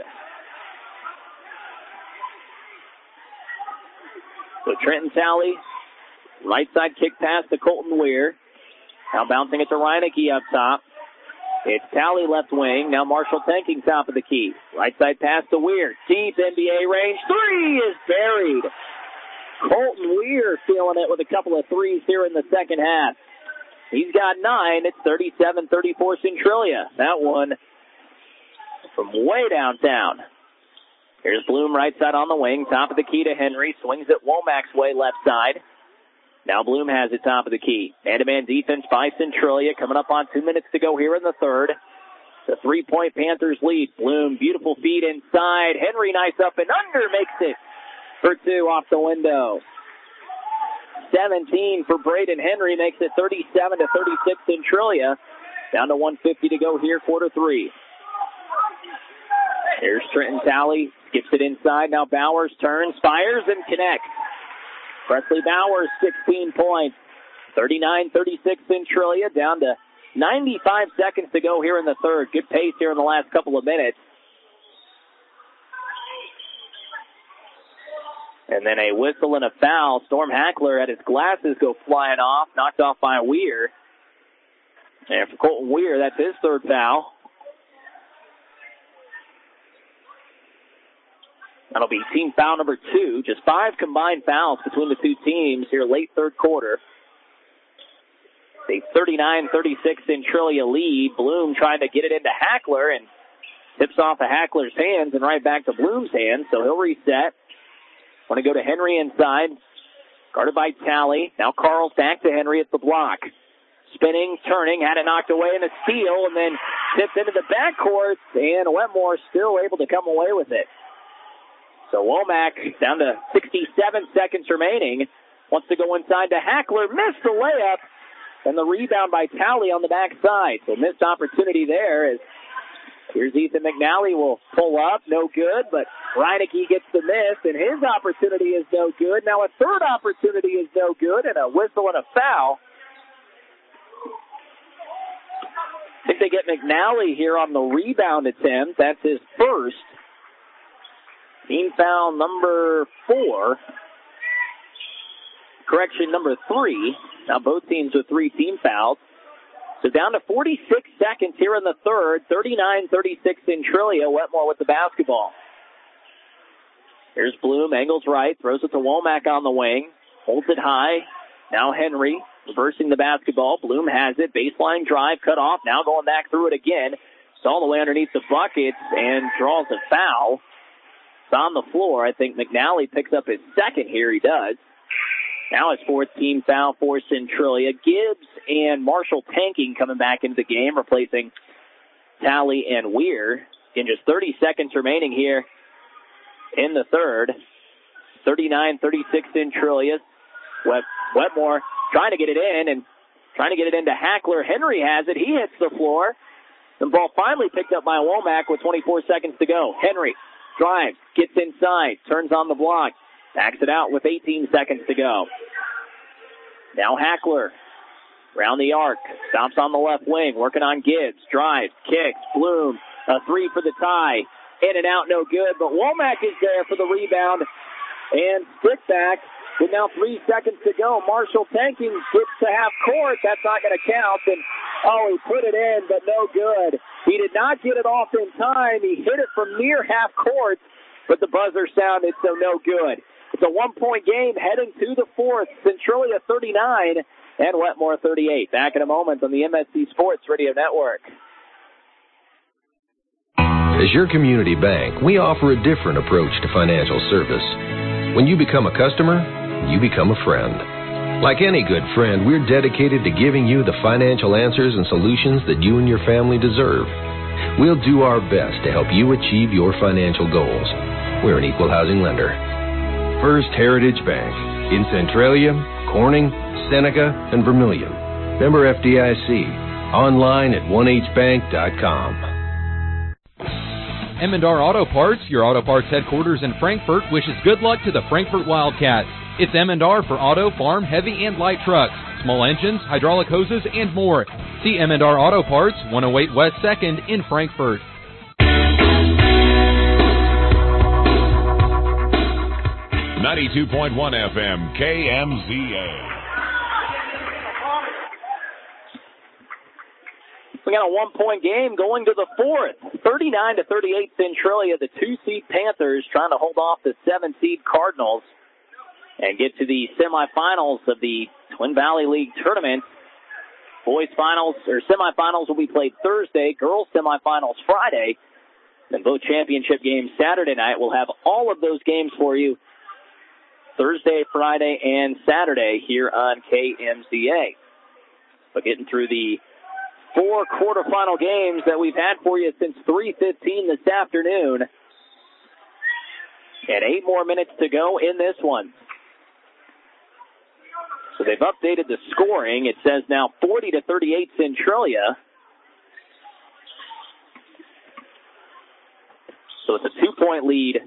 So Trenton Talley, right side kick pass to Colton Weir. Now bouncing it to Reinecke up top. It's Talley left wing. Now Marshall Tanking top of the key. Right side pass to Weir. Deep NBA range. 3 is buried. Colton Weir feeling it with a couple of threes here in the second half. He's got 9. It's 37-34 Centralia. That one from way downtown. Here's Bloom right side on the wing. Top of the key to Henry. Swings it Womack's way left side. Now Bloom has it top of the key. Man-to-man defense by Centralia. Coming up on 2 minutes to go here in the third. The 3-point Panthers lead. Bloom, beautiful feed inside. Henry, nice up and under, makes it for 2 off the window. 17 for Braden Henry, makes it 37-36 Centralia. Down to 1:50 to go here, quarter 3. Here's Trenton Talley, gets it inside. Now Bowers turns, fires, and connects. Presley Bowers, 16 points. 39-36 Centralia, down to 95 seconds to go here in the third. Good pace here in the last couple of minutes. And then a whistle and a foul. Storm Hackler had his glasses go flying off, knocked off by Weir. And for Colton Weir, that's his third foul. That'll be team foul number 2. Just 5 combined fouls between the two teams here late third quarter. A 39-36 Centralia lead. Bloom trying to get it into Hackler and tips off of Hackler's hands and right back to Bloom's hands. So he'll reset. Want to go to Henry inside. Guarded by Talley. Now Carl's back to Henry at the block. Spinning, turning, had it knocked away in a steal and then tipped into the backcourt. And Wetmore still able to come away with it. So Womack down to 67 seconds remaining. Wants to go inside to Hackler. Missed the layup. And the rebound by Talley on the backside. So missed opportunity there as here's Ethan McNally will pull up. No good, but Reineke gets the miss, and his opportunity is no good. Now a third opportunity is no good, and a whistle and a foul. I think they get McNally here on the rebound attempt. That's his first. Team foul number 4. Correction, number 3. Now both teams with 3 team fouls. So down to 46 seconds here in the third. 39-36 Centralia. Wetmore with the basketball. Here's Bloom, angles right, throws it to Womack on the wing. Holds it high. Now Henry reversing the basketball. Bloom has it. Baseline drive cut off. Now going back through it again. It's all the way underneath the buckets and draws a foul. It's on the floor. I think McNally picks up his second here. He does. Now his 4th team foul for Centralia. Gibbs and Marshall Tanking coming back into the game, replacing Talley and Weir. In just 30 seconds remaining here in the third. 39-36 Centralia. Wetmore trying to get it in and trying to get it into Hackler. Henry has it. He hits the floor. The ball finally picked up by Womack with 24 seconds to go. Henry drives, gets inside, turns on the block. Backs it out with 18 seconds to go. Now Hackler, round the arc, stops on the left wing, working on Gibbs, drives, kicks, Bloom, a 3 for the tie. In and out, no good, but Womack is there for the rebound. And stick back with now 3 seconds to go. Marshall Tanking gets to half court. That's not going to count. And, he put it in, but no good. He did not get it off in time. He hit it from near half court, but the buzzer sounded, so no good. It's a 1-point game heading to the fourth. Centralia 39 and Wetmore 38. Back in a moment on the MSC Sports Radio Network. As your community bank, we offer a different approach to financial service. When you become a customer, you become a friend. Like any good friend, we're dedicated to giving you the financial answers and solutions that you and your family deserve. We'll do our best to help you achieve your financial goals. We're an equal housing lender. First Heritage Bank in Centralia, Corning, Seneca, and Vermilion. Member FDIC. Online at 1hbank.com. Emendar Auto Parts, your auto parts headquarters in Frankfort, wishes good luck to the Frankfort Wildcats. It's Emendar for auto, farm, heavy, and light trucks, small engines, hydraulic hoses, and more. See Emendar Auto Parts, 108 West 2nd in Frankfort. .1 FM, KMZA. We got a 1-point game going to the fourth. 39-38 Centralia. The 2-seed Panthers trying to hold off the 7-seed Cardinals and get to the semifinals of the Twin Valley League tournament. Boys finals or semifinals will be played Thursday. Girls semifinals Friday. And both championship games Saturday night. We'll have all of those games for you Thursday, Friday, and Saturday here on KMZA. But getting through the 4 quarterfinal games that we've had for you since 3:15 this afternoon. And 8 more minutes to go in this one. So they've updated the scoring. It says now 40-38 Centralia. So it's a 2-point lead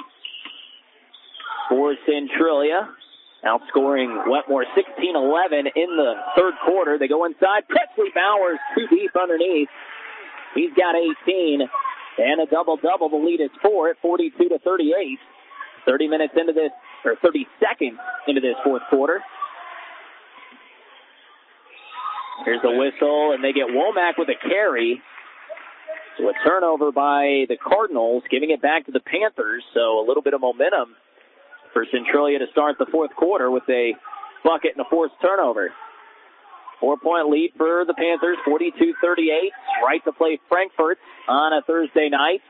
for Centralia. Outscoring Wetmore 16-11 in the third quarter. They go inside. Presley Bowers too deep underneath. He's got 18 and a double-double. The lead is 4 at 42-38. 30 minutes into this, or 30 seconds into this fourth quarter. Here's the whistle, and they get Womack with a carry. So a turnover by the Cardinals, giving it back to the Panthers. So a little bit of momentum for Centralia to start the fourth quarter with a bucket and a forced turnover. 4-point lead for the Panthers, 42-38. Right to play Frankfort on a Thursday night.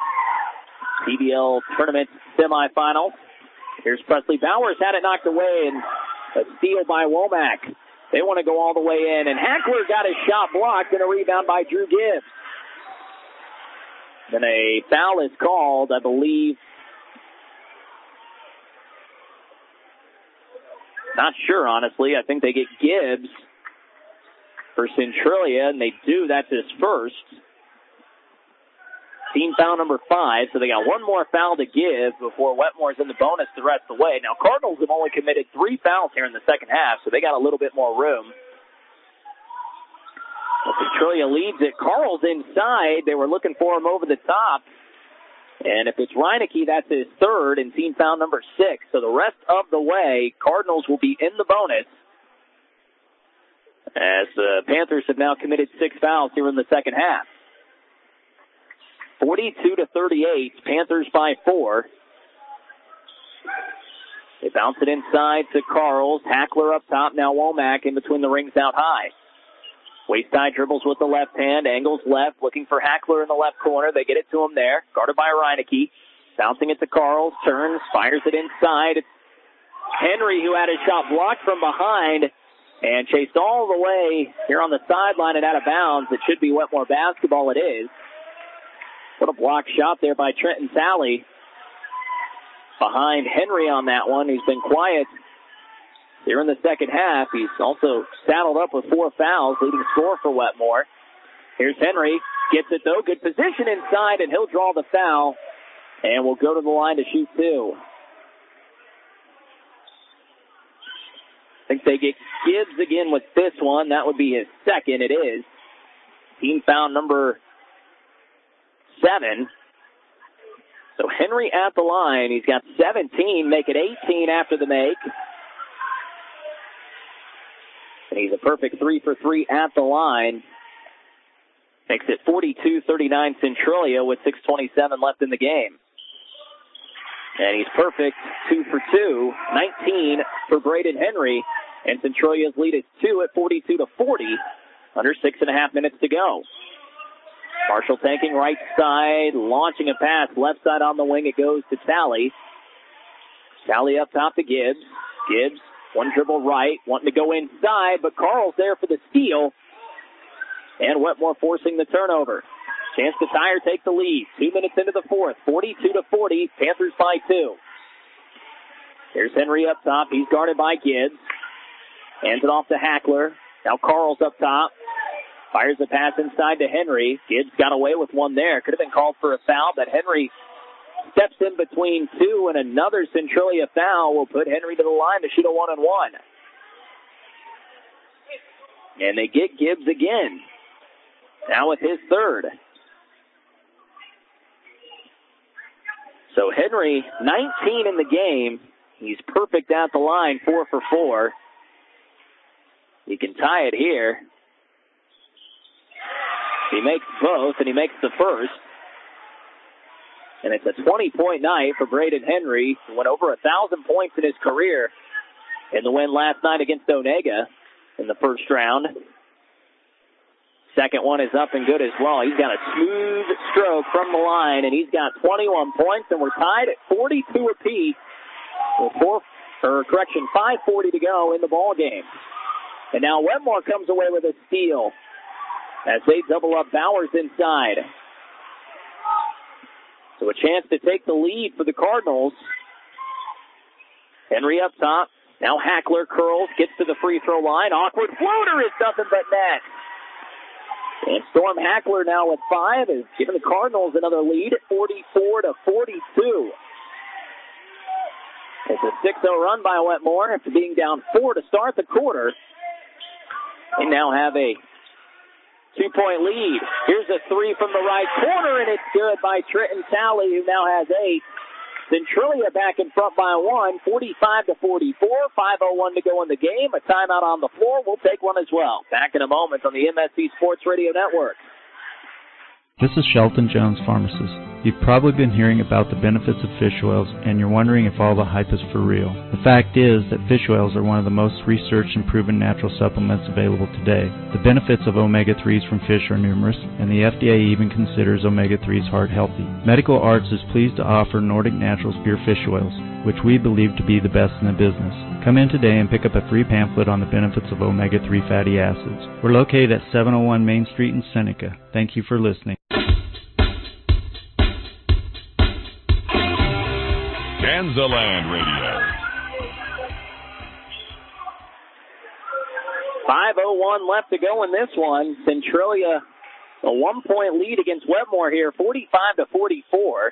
PBL tournament semifinals. Here's Presley Bowers, had it knocked away, and a steal by Womack. They want to go all the way in, and Hackler got his shot blocked and a rebound by Drew Gibbs. Then a foul is called, I believe. Not sure, honestly. I think they get Gibbs for Centralia, and they do. That's his first. Team foul number 5, so they got one more foul to give before Wetmore's in the bonus the rest of the way. Now, Cardinals have only committed 3 fouls here in the second half, so they got a little bit more room. Well, Centralia leads it. Carl's inside. They were looking for him over the top. And if it's Reineke, that's his third, and team foul number 6. So the rest of the way, Cardinals will be in the bonus, as the Panthers have now committed 6 fouls here in the second half. 42-38, Panthers by 4. They bounce it inside to Carls. Hackler up top, now Womack in between the rings out high. Wayside dribbles with the left hand, angles left, looking for Hackler in the left corner. They get it to him there, guarded by Reineke. Bouncing it to Carls, turns, fires it inside. It's Henry, who had his shot blocked from behind and chased all the way here on the sideline and out of bounds. It should be Wetmore basketball. It is. What a block shot there by Trenton Talley. Behind Henry on that one. He's been quiet here in the second half. He's also saddled up with 4 fouls, leading scorer for Wetmore. Here's Henry. Gets it, though. Good position inside, and he'll draw the foul. And will go to the line to shoot 2. I think they get Gibbs again with this one. That would be his second. It is. Team foul number 7. So Henry at the line. He's got 17, make it 18 after the make. And he's a perfect 3 for 3 at the line. Makes it 42-39 Centralia with 6:27 left in the game. And he's perfect 2 for 2, 19 for Braden Henry. And Centralia's lead is 2 at 42-40, under 6.5 minutes to go. Marshall tanking right side, launching a pass. Left side on the wing, it goes to Talley. Talley up top to Gibbs. Gibbs, one dribble right, wanting to go inside, but Carl's there for the steal. And Wetmore forcing the turnover. Chance to Tyre take the lead. 2 minutes into the fourth, 42-40, Panthers by 2. Here's Henry up top. He's guarded by Gibbs. Hands it off to Hackler. Now Carl's up top. Fires the pass inside to Henry. Gibbs got away with one there. Could have been called for a foul, but Henry steps in between 2, and another Centralia foul will put Henry to the line to shoot a 1-and-1. And they get Gibbs again. Now with his third. So Henry, 19 in the game. He's perfect at the line, 4 for 4. He can tie it here. He makes both, and he makes the first. And it's a 20-point night for Braden Henry, who went over 1,000 points in his career in the win last night against Onega in the first round. Second one is up and good as well. He's got a smooth stroke from the line, and he's got 21 points, and we're tied at 42 apiece with 5:40 to go in the ball game. And now Wetmore comes away with a steal. as they double up Bowers inside. So a chance to take the lead for the Cardinals. Henry up top. Now Hackler curls, gets to the free throw line. Awkward floater is nothing but net. And Storm Hackler now with 5 is giving the Cardinals another lead at 44-42. It's a 6-0 run by Wetmore after being down 4 to start the quarter. They now have a 2-point lead. Here's a 3 from the right corner, and it's good by Trenton Talley, who now has 8. Centralia back in front by 1, 45-44, 5:01 to go in the game. A timeout on the floor. We'll take one as well. Back in a moment on the MSC Sports Radio Network. This is Shelton Jones, pharmacist. You've probably been hearing about the benefits of fish oils, and you're wondering if all the hype is for real. The fact is that fish oils are one of the most researched and proven natural supplements available today. The benefits of omega-3s from fish are numerous, and the FDA even considers omega-3s heart healthy. Medical Arts is pleased to offer Nordic Naturals pure fish oils, which we believe to be the best in the business. Come in today and pick up a free pamphlet on the benefits of omega-3 fatty acids. We're located at 701 Main Street in Seneca. Thank you for listening. Kansaland Radio. 5:01 left to go in this one. Centralia a 1-point lead against Wetmore here, 45-44.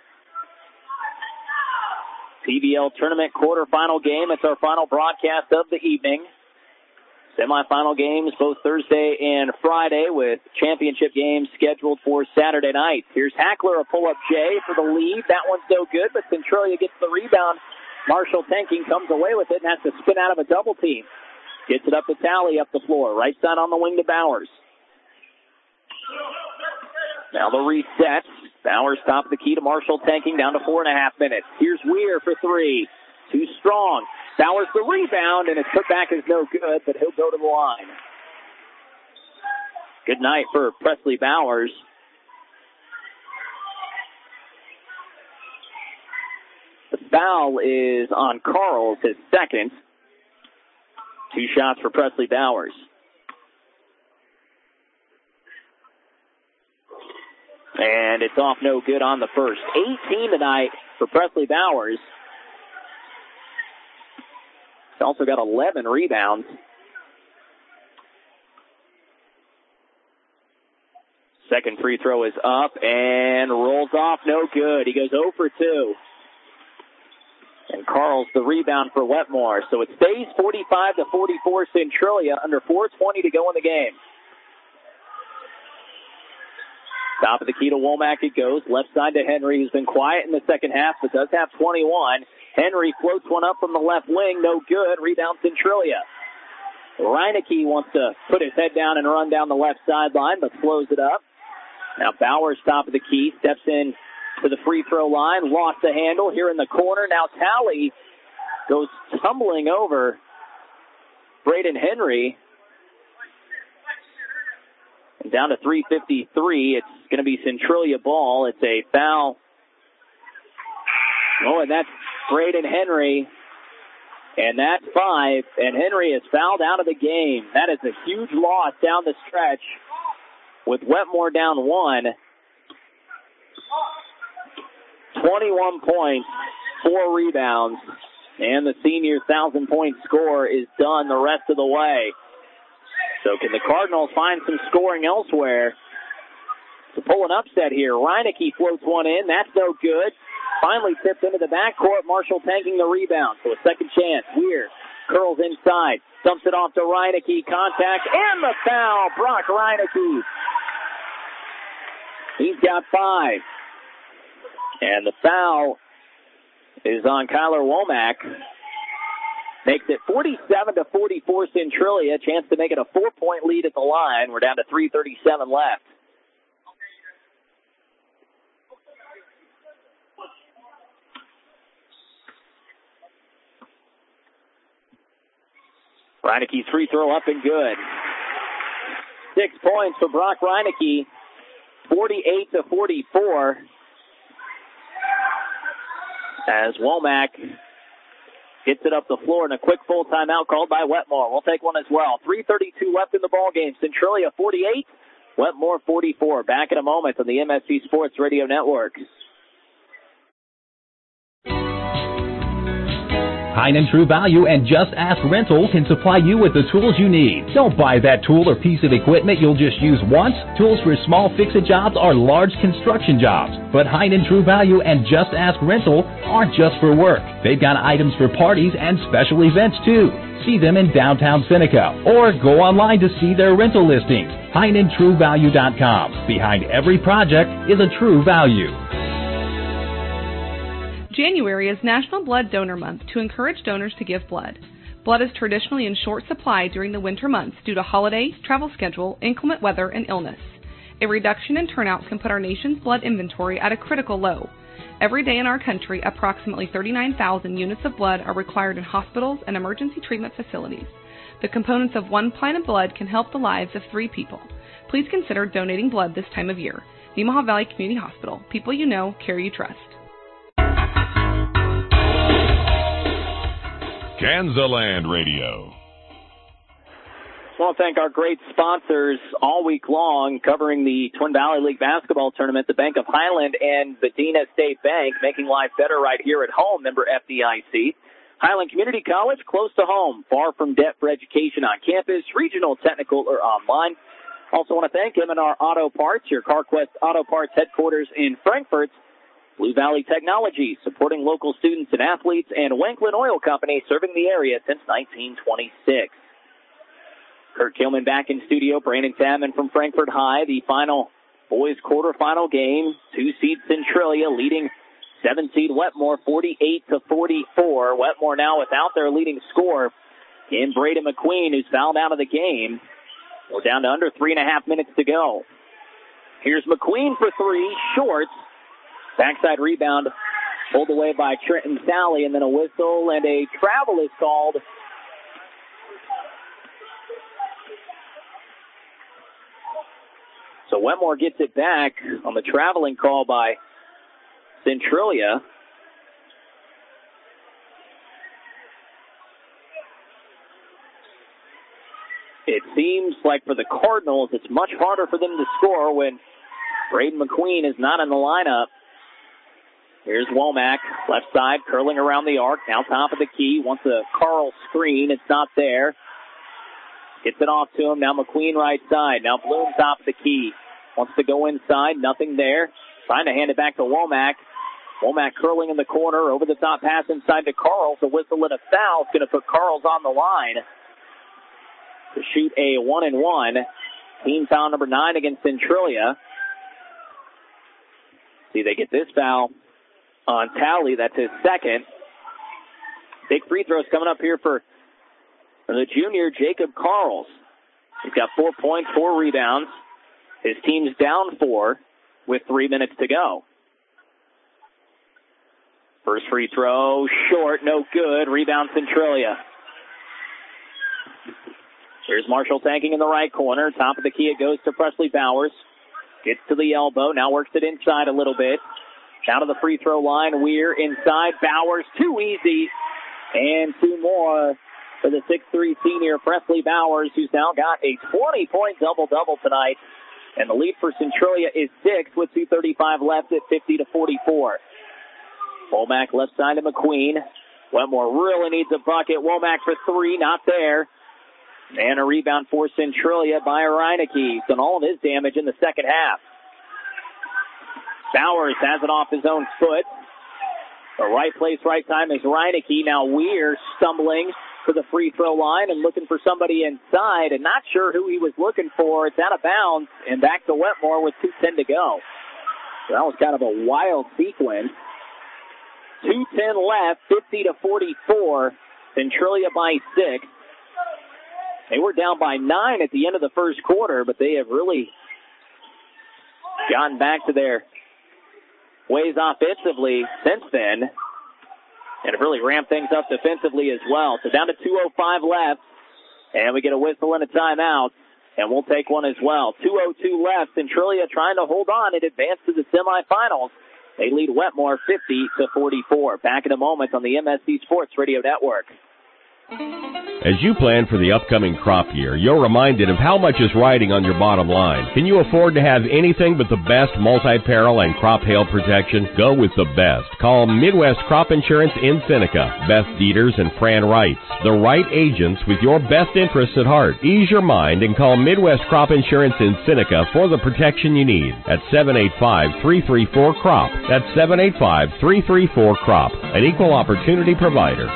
PBL Tournament quarterfinal game. It's our final broadcast of the evening. Semifinal games both Thursday and Friday with championship games scheduled for Saturday night. Here's Hackler, a pull-up J for the lead. That one's no good, but Centralia gets the rebound. Marshall Tanking comes away with it and has to spin out of a double team. Gets it up to Talley up the floor. Right side on the wing to Bowers. Now the reset. Bowers top of the key to Marshall Tanking down to 4.5 minutes. Here's Weir for 3. Too strong. Bowers the rebound, and his putback is no good, but he'll go to the line. Good night for Presley Bowers. The foul is on Carls, his second. 2 shots for Presley Bowers. And it's off no good on the first. 18 tonight for Presley Bowers. He's also got 11 rebounds. Second free throw is up and rolls off, no good. He goes 0 for 2. And Carl's the rebound for Wetmore. So it stays 45-44 Centralia, under 4:20 to go in the game. Top of the key to Womack it goes. Left side to Henry, who's been quiet in the second half, but does have 21. Henry floats one up from the left wing. No good. Rebound Centralia. Reineke wants to put his head down and run down the left sideline, but slows it up. Now Bowers, top of the key, steps in to the free throw line. Lost the handle here in the corner. Now Talley goes tumbling over Braden Henry. And down to 3:53. It's going to be Centralia ball. It's a foul. Oh, and that's Braden Henry, and that's 5, and Henry is fouled out of the game. That is a huge loss down the stretch with Wetmore down 1. 21 points, 4 rebounds, and the senior 1,000-point score is done the rest of the way. So can the Cardinals find some scoring elsewhere to pull an upset here? Reineke floats one in. That's no good. Finally tipped into the backcourt. Marshall Tanking the rebound. So a second chance. Weir curls inside. Dumps it off to Reineke. Contact and the foul. Brock Reineke. He's got 5. And the foul is on Kyler Womack. Makes it 47-44 Centralia. Chance to make it a 4-point lead at the line. We're down to 3:37 left. Reineke's free throw up and good. 6 points for Brock Reineke. 48-44. As Womack gets it up the floor and a quick full timeout called by Wetmore. We'll take one as well. 3:32 left in the ball game. Centralia 48, Wetmore 44. Back in a moment on the MSC Sports Radio Network. Heinen True Value and Just Ask Rental can supply you with the tools you need. Don't buy that tool or piece of equipment you'll just use once. Tools for small fix-it jobs or large construction jobs. But Heinen True Value and Just Ask Rental aren't just for work. They've got items for parties and special events too. See them in downtown Seneca or go online to see their rental listings. HeinenTrueValue.com. Behind every project is a true value. January is National Blood Donor Month to encourage donors to give blood. Blood is traditionally in short supply during the winter months due to holidays, travel schedule, inclement weather, and illness. A reduction in turnout can put our nation's blood inventory at a critical low. Every day in our country, approximately 39,000 units of blood are required in hospitals and emergency treatment facilities. The components of 1 pint of blood can help the lives of 3 people. Please consider donating blood this time of year. The Omaha Valley Community Hospital. People you know, care you trust. Kansaland Radio. I want to thank our great sponsors all week long covering the Twin Valley League basketball tournament, the Bank of Highland and Medina State Bank, making life better right here at home, member FDIC. Highland Community College, close to home, far from debt for education on campus, regional, technical, or online. Also want to thank M&R Auto Parts, your CarQuest Auto Parts headquarters in Frankfort. Blue Valley Technology, supporting local students and athletes, and Wanklin Oil Company, serving the area since 1926. Kurt Kilman back in studio. Brandon Salmon from Frankfort High. The final boys quarterfinal game. 2-seed Centralia leading 7-seed Wetmore 48-44. Wetmore now without their leading scorer in Braden McQueen, who's fouled out of the game. We're down to under 3.5 minutes to go. Here's McQueen for 3, short. Backside rebound pulled away by Trenton Sally, and then a whistle and a travel is called. So Wetmore gets it back on the traveling call by Centralia. It seems like for the Cardinals, it's much harder for them to score when Braden McQueen is not in the lineup. Here's Womack, left side, curling around the arc, now top of the key, wants a Carl screen, it's not there. Gets it off to him, now McQueen right side, now Bloom top of the key, wants to go inside, nothing there, trying to hand it back to Womack. Womack curling in the corner, over the top pass inside to Carl, so whistle and a foul, it's going to put Carl's on the line to shoot a 1-and-1. Team foul number 9 against Centralia. See, they get this foul on Talley. That's his second. Big free throws coming up here for the junior, Jacob Carls. He's got 4 points, 4 rebounds. His team's down 4 with 3 minutes to go. First free throw, short, no good. Rebound Centralia. Here's Marshall tanking in the right corner. Top of the key, it goes to Presley Bowers. Gets to the elbow, now works it inside a little bit. Down to the free throw line, Weir inside. Bowers, too easy. And 2 more for the 6'3 senior, Presley Bowers, who's now got a 20-point double-double tonight. And the lead for Centralia is 6 with 2:35 left at 50-44. Womack left side to McQueen. Wetmore really needs a bucket. Womack for 3, not there. And a rebound for Centralia by Reineke. He's done all of his damage in the second half. Bowers has it off his own foot. The right place, right time is Reineke. Now Weir stumbling to the free throw line and looking for somebody inside and not sure who he was looking for. It's out of bounds and back to Wetmore with 2:10 to go. So that was kind of a wild sequence. 2:10 left, 50-44. Centralia by 6. They were down by 9 at the end of the first quarter, but they have really gotten back to their ways offensively since then and have really ramped things up defensively as well. So down to 2:05 left, and we get a whistle and a timeout, and we'll take one as well. 2:02 left. Centralia trying to hold on and advance to the semifinals. They lead Wetmore 50-44. Back in a moment on the MSC Sports Radio Network. As you plan for the upcoming crop year, you're reminded of how much is riding on your bottom line. Can you afford to have anything but the best multi-peril and crop hail protection? Go with the best. Call Midwest Crop Insurance in Seneca. Beth Dieters and Fran Wrights, the right agents with your best interests at heart. Ease your mind and call Midwest Crop Insurance in Seneca for the protection you need at 785-334-CROP. That's 785-334-CROP, an equal opportunity provider.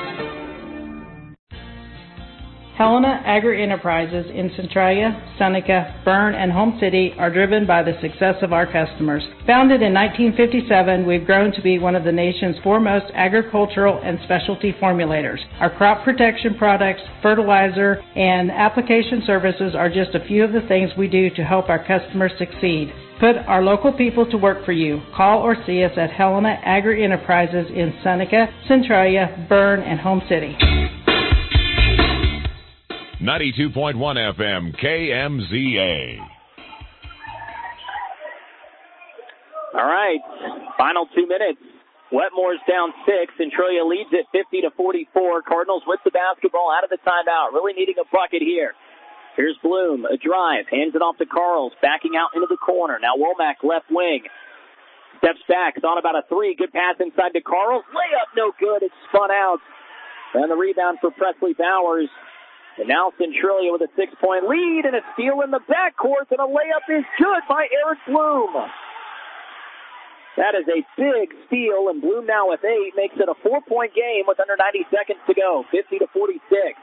Helena Agri-Enterprises in Centralia, Seneca, Bern, and Home City are driven by the success of our customers. Founded in 1957, we've grown to be one of the nation's foremost agricultural and specialty formulators. Our crop protection products, fertilizer, and application services are just a few of the things we do to help our customers succeed. Put our local people to work for you. Call or see us at Helena Agri-Enterprises in Seneca, Centralia, Bern, and Home City. 92.1 FM, KMZA. All right, final 2 minutes. Wetmore's down 6. Centralia leads it 50-44. Cardinals with the basketball out of the timeout. Really needing a bucket here. Here's Bloom, a drive, hands it off to Carls, backing out into the corner. Now Womack, left wing. Steps back, thought about a three. Good pass inside to Carls. Layup, no good. It's spun out. And the rebound for Presley Bowers. And now Centralia with a 6-point lead and a steal in the backcourt, and a layup is good by Eric Bloom. That is a big steal, and Bloom now with 8 makes it a 4-point game with under 90 seconds to go, 50-46.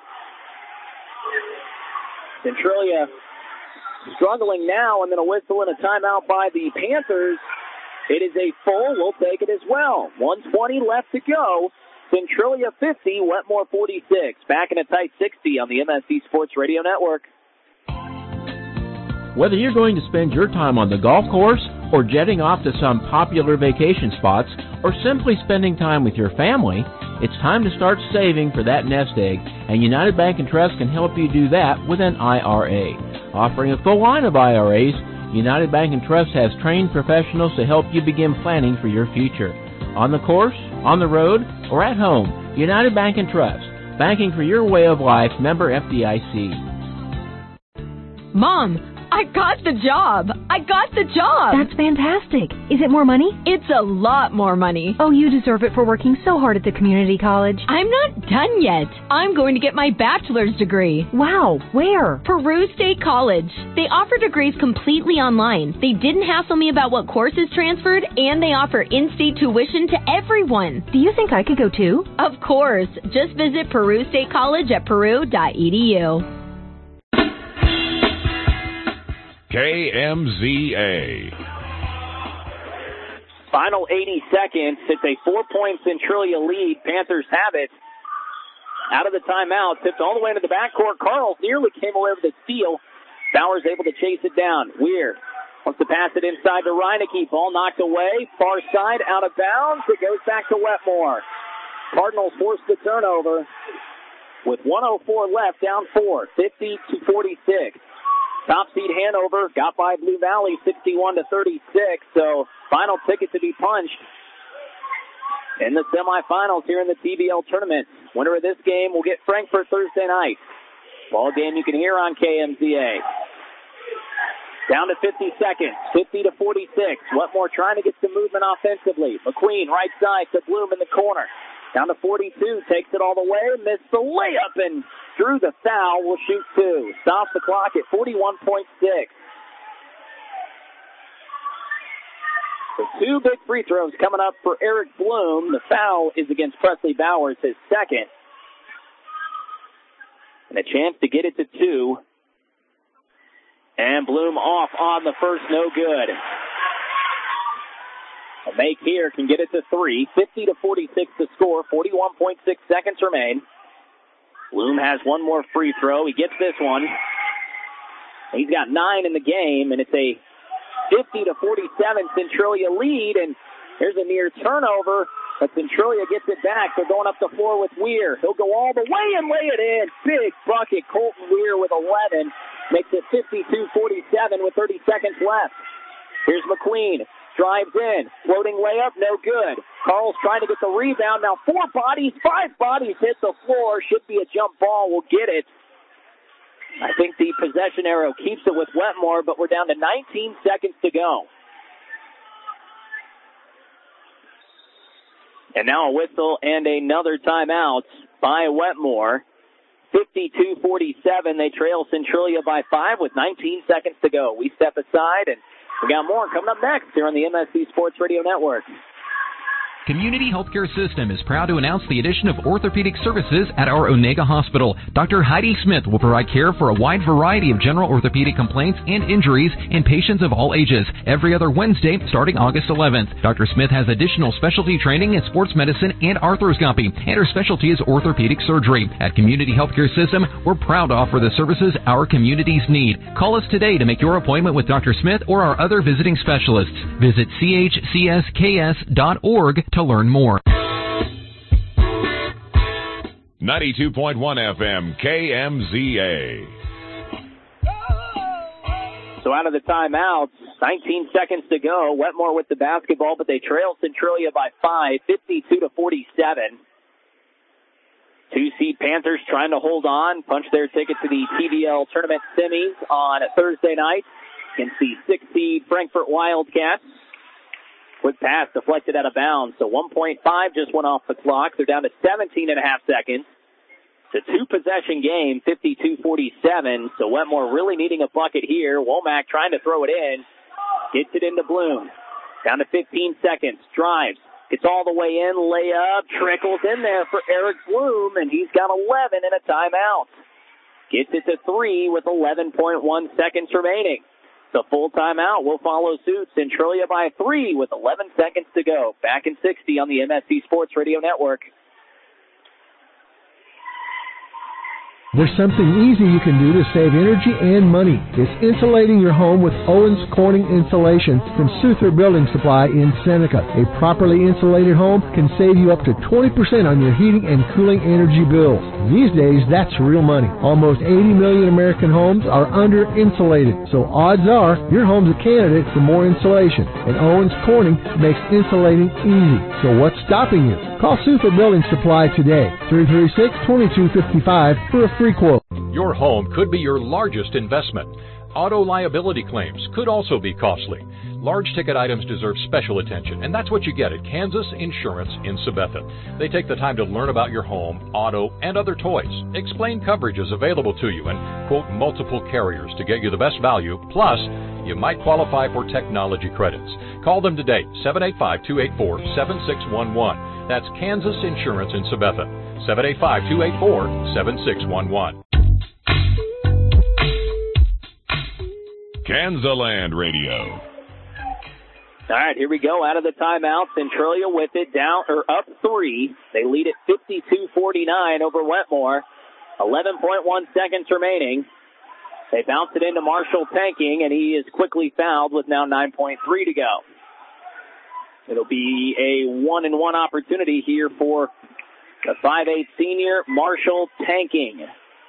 Centralia struggling now, and then a whistle and a timeout by the Panthers. It is a full. We'll take it as well. 1:20 left to go. Centralia 50, Wetmore 46. Back in a tight 60 on the MSC Sports Radio Network. Whether you're going to spend your time on the golf course or jetting off to some popular vacation spots or simply spending time with your family, it's time to start saving for that nest egg, and United Bank and Trust can help you do that with an IRA. Offering a full line of IRAs, United Bank and Trust has trained professionals to help you begin planning for your future. On the course, on the road, or at home, United Bank and Trust. Banking for your way of life, member FDIC. Mom, I got the job. That's fantastic. Is it more money? It's a lot more money. Oh, you deserve it for working so hard at the community college. I'm not done yet. I'm going to get my bachelor's degree. Wow, where? Peru State College. They offer degrees completely online. They didn't hassle me about what courses transferred, and they offer in-state tuition to everyone. Do you think I could go too? Of course. Just visit Peru State College at peru.edu. KMZA. Final 80 seconds. It's a 4-point Centralia lead. Panthers have it. Out of the timeout. Tipped all the way into the backcourt. Carls nearly came away with a steal. Bowers able to chase it down. Weir wants to pass it inside to Reineke. Ball knocked away. Far side, out of bounds. It goes back to Wetmore. Cardinals force the turnover with 1:04 left, down 4, 50-46. Top seed Hanover got by Blue Valley 61-36. So final ticket to be punched in the semifinals here in the TBL tournament. Winner of this game will get Frankfort Thursday night. Ball game you can hear on KMZA. Down to 50 seconds, 50-46. Wetmore trying to get some movement offensively. McQueen right side to Bloom in the corner. Down to 42, takes it all the way, missed the layup, and drew the foul, will shoot 2. Stops the clock at 41.6. So 2 big free throws coming up for Eric Bloom. The foul is against Presley Bowers, his second. And a chance to get it to 2. And Bloom off on the first, no good. A make here can get it to 3. 50-46 to score. 41.6 seconds remain. Bloom has one more free throw. He gets this one. He's got 9 in the game, and it's a 50-47 Centralia lead. And here's a near turnover, but Centralia gets it back. They're going up the floor with Weir. He'll go all the way and lay it in. Big bucket. Colton Weir with 11. Makes it 52-47 with 30 seconds left. Here's McQueen. Drives in. Floating layup, no good. Carl's trying to get the rebound. Now 5 bodies hit the floor. Should be a jump ball. We'll get it. I think the possession arrow keeps it with Wetmore, but we're down to 19 seconds to go. And now a whistle and another timeout by Wetmore. 52-47. They trail Centralia by 5 with 19 seconds to go. We step aside, and we got more coming up next here on the MSC Sports Radio Network. Community Healthcare System is proud to announce the addition of orthopedic services at our Onega Hospital. Dr. Heidi Smith will provide care for a wide variety of general orthopedic complaints and injuries in patients of all ages every other Wednesday starting August 11th. Dr. Smith has additional specialty training in sports medicine and arthroscopy, and her specialty is orthopedic surgery. At Community Healthcare System, we're proud to offer the services our communities need. Call us today to make your appointment with Dr. Smith or our other visiting specialists. Visit chcsks.org to learn more. 92.1 FM KMZA. So out of the timeouts, 19 seconds to go. Wetmore with the basketball, but they trail Centralia by 5, 52-47. 2-seed Panthers trying to hold on, punch their ticket to the TVL tournament semis on Thursday night against the 6-seed Frankfort Wildcats. Quick pass deflected out of bounds. So 1.5 just went off the clock. They're down to 17 and a half seconds. It's a 2-possession game, 52-47. So Wetmore really needing a bucket here. Womack trying to throw it in. Gets it into Bloom. Down to 15 seconds. Drives. Gets all the way in. Layup. Trickles in there for Eric Bloom. And he's got 11 in a timeout. Gets it to 3 with 11.1 seconds remaining. The full timeout will follow suit. Centralia by 3 with 11 seconds to go. Back in 60 on the MSC Sports Radio Network. There's something easy you can do to save energy and money. It's insulating your home with Owens Corning Insulation from Souther Building Supply in Seneca. A properly insulated home can save you up to 20% on your heating and cooling energy bills. These days, that's real money. Almost 80 million American homes are under-insulated, so odds are your home's a candidate for more insulation. And Owens Corning makes insulating easy. So what's stopping you? Call Souther Building Supply today, 336-2255 for a free quote. Your home could be your largest investment. Auto liability claims could also be costly. Large ticket items deserve special attention, and that's what you get at Kansas Insurance in Sabetha. They take the time to learn about your home, auto, and other toys, explain coverages available to you, and quote multiple carriers to get you the best value. Plus, you might qualify for technology credits. Call them today, 785-284-7611. That's Kansas Insurance in Sabetha, 785-284-7611. Kansaland Radio. All right, here we go. Out of the timeout, Centralia with it down or up 3. They lead at 52-49 over Wetmore. 11.1 seconds remaining. They bounce it into Marshall Tanking, and he is quickly fouled with now 9.3 to go. It'll be a 1-and-1 opportunity here for the 5'8 senior, Marshall Tanking.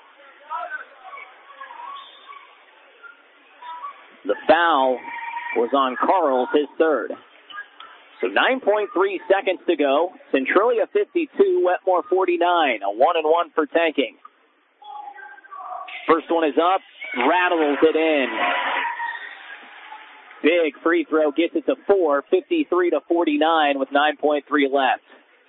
The foul was on Carls, his third. So 9.3 seconds to go. Centralia 52, Wetmore 49. A 1-and-1 for Tanking. First one is up, rattles it in. Big free throw, gets it to 4, 53-49 with 9.3 left.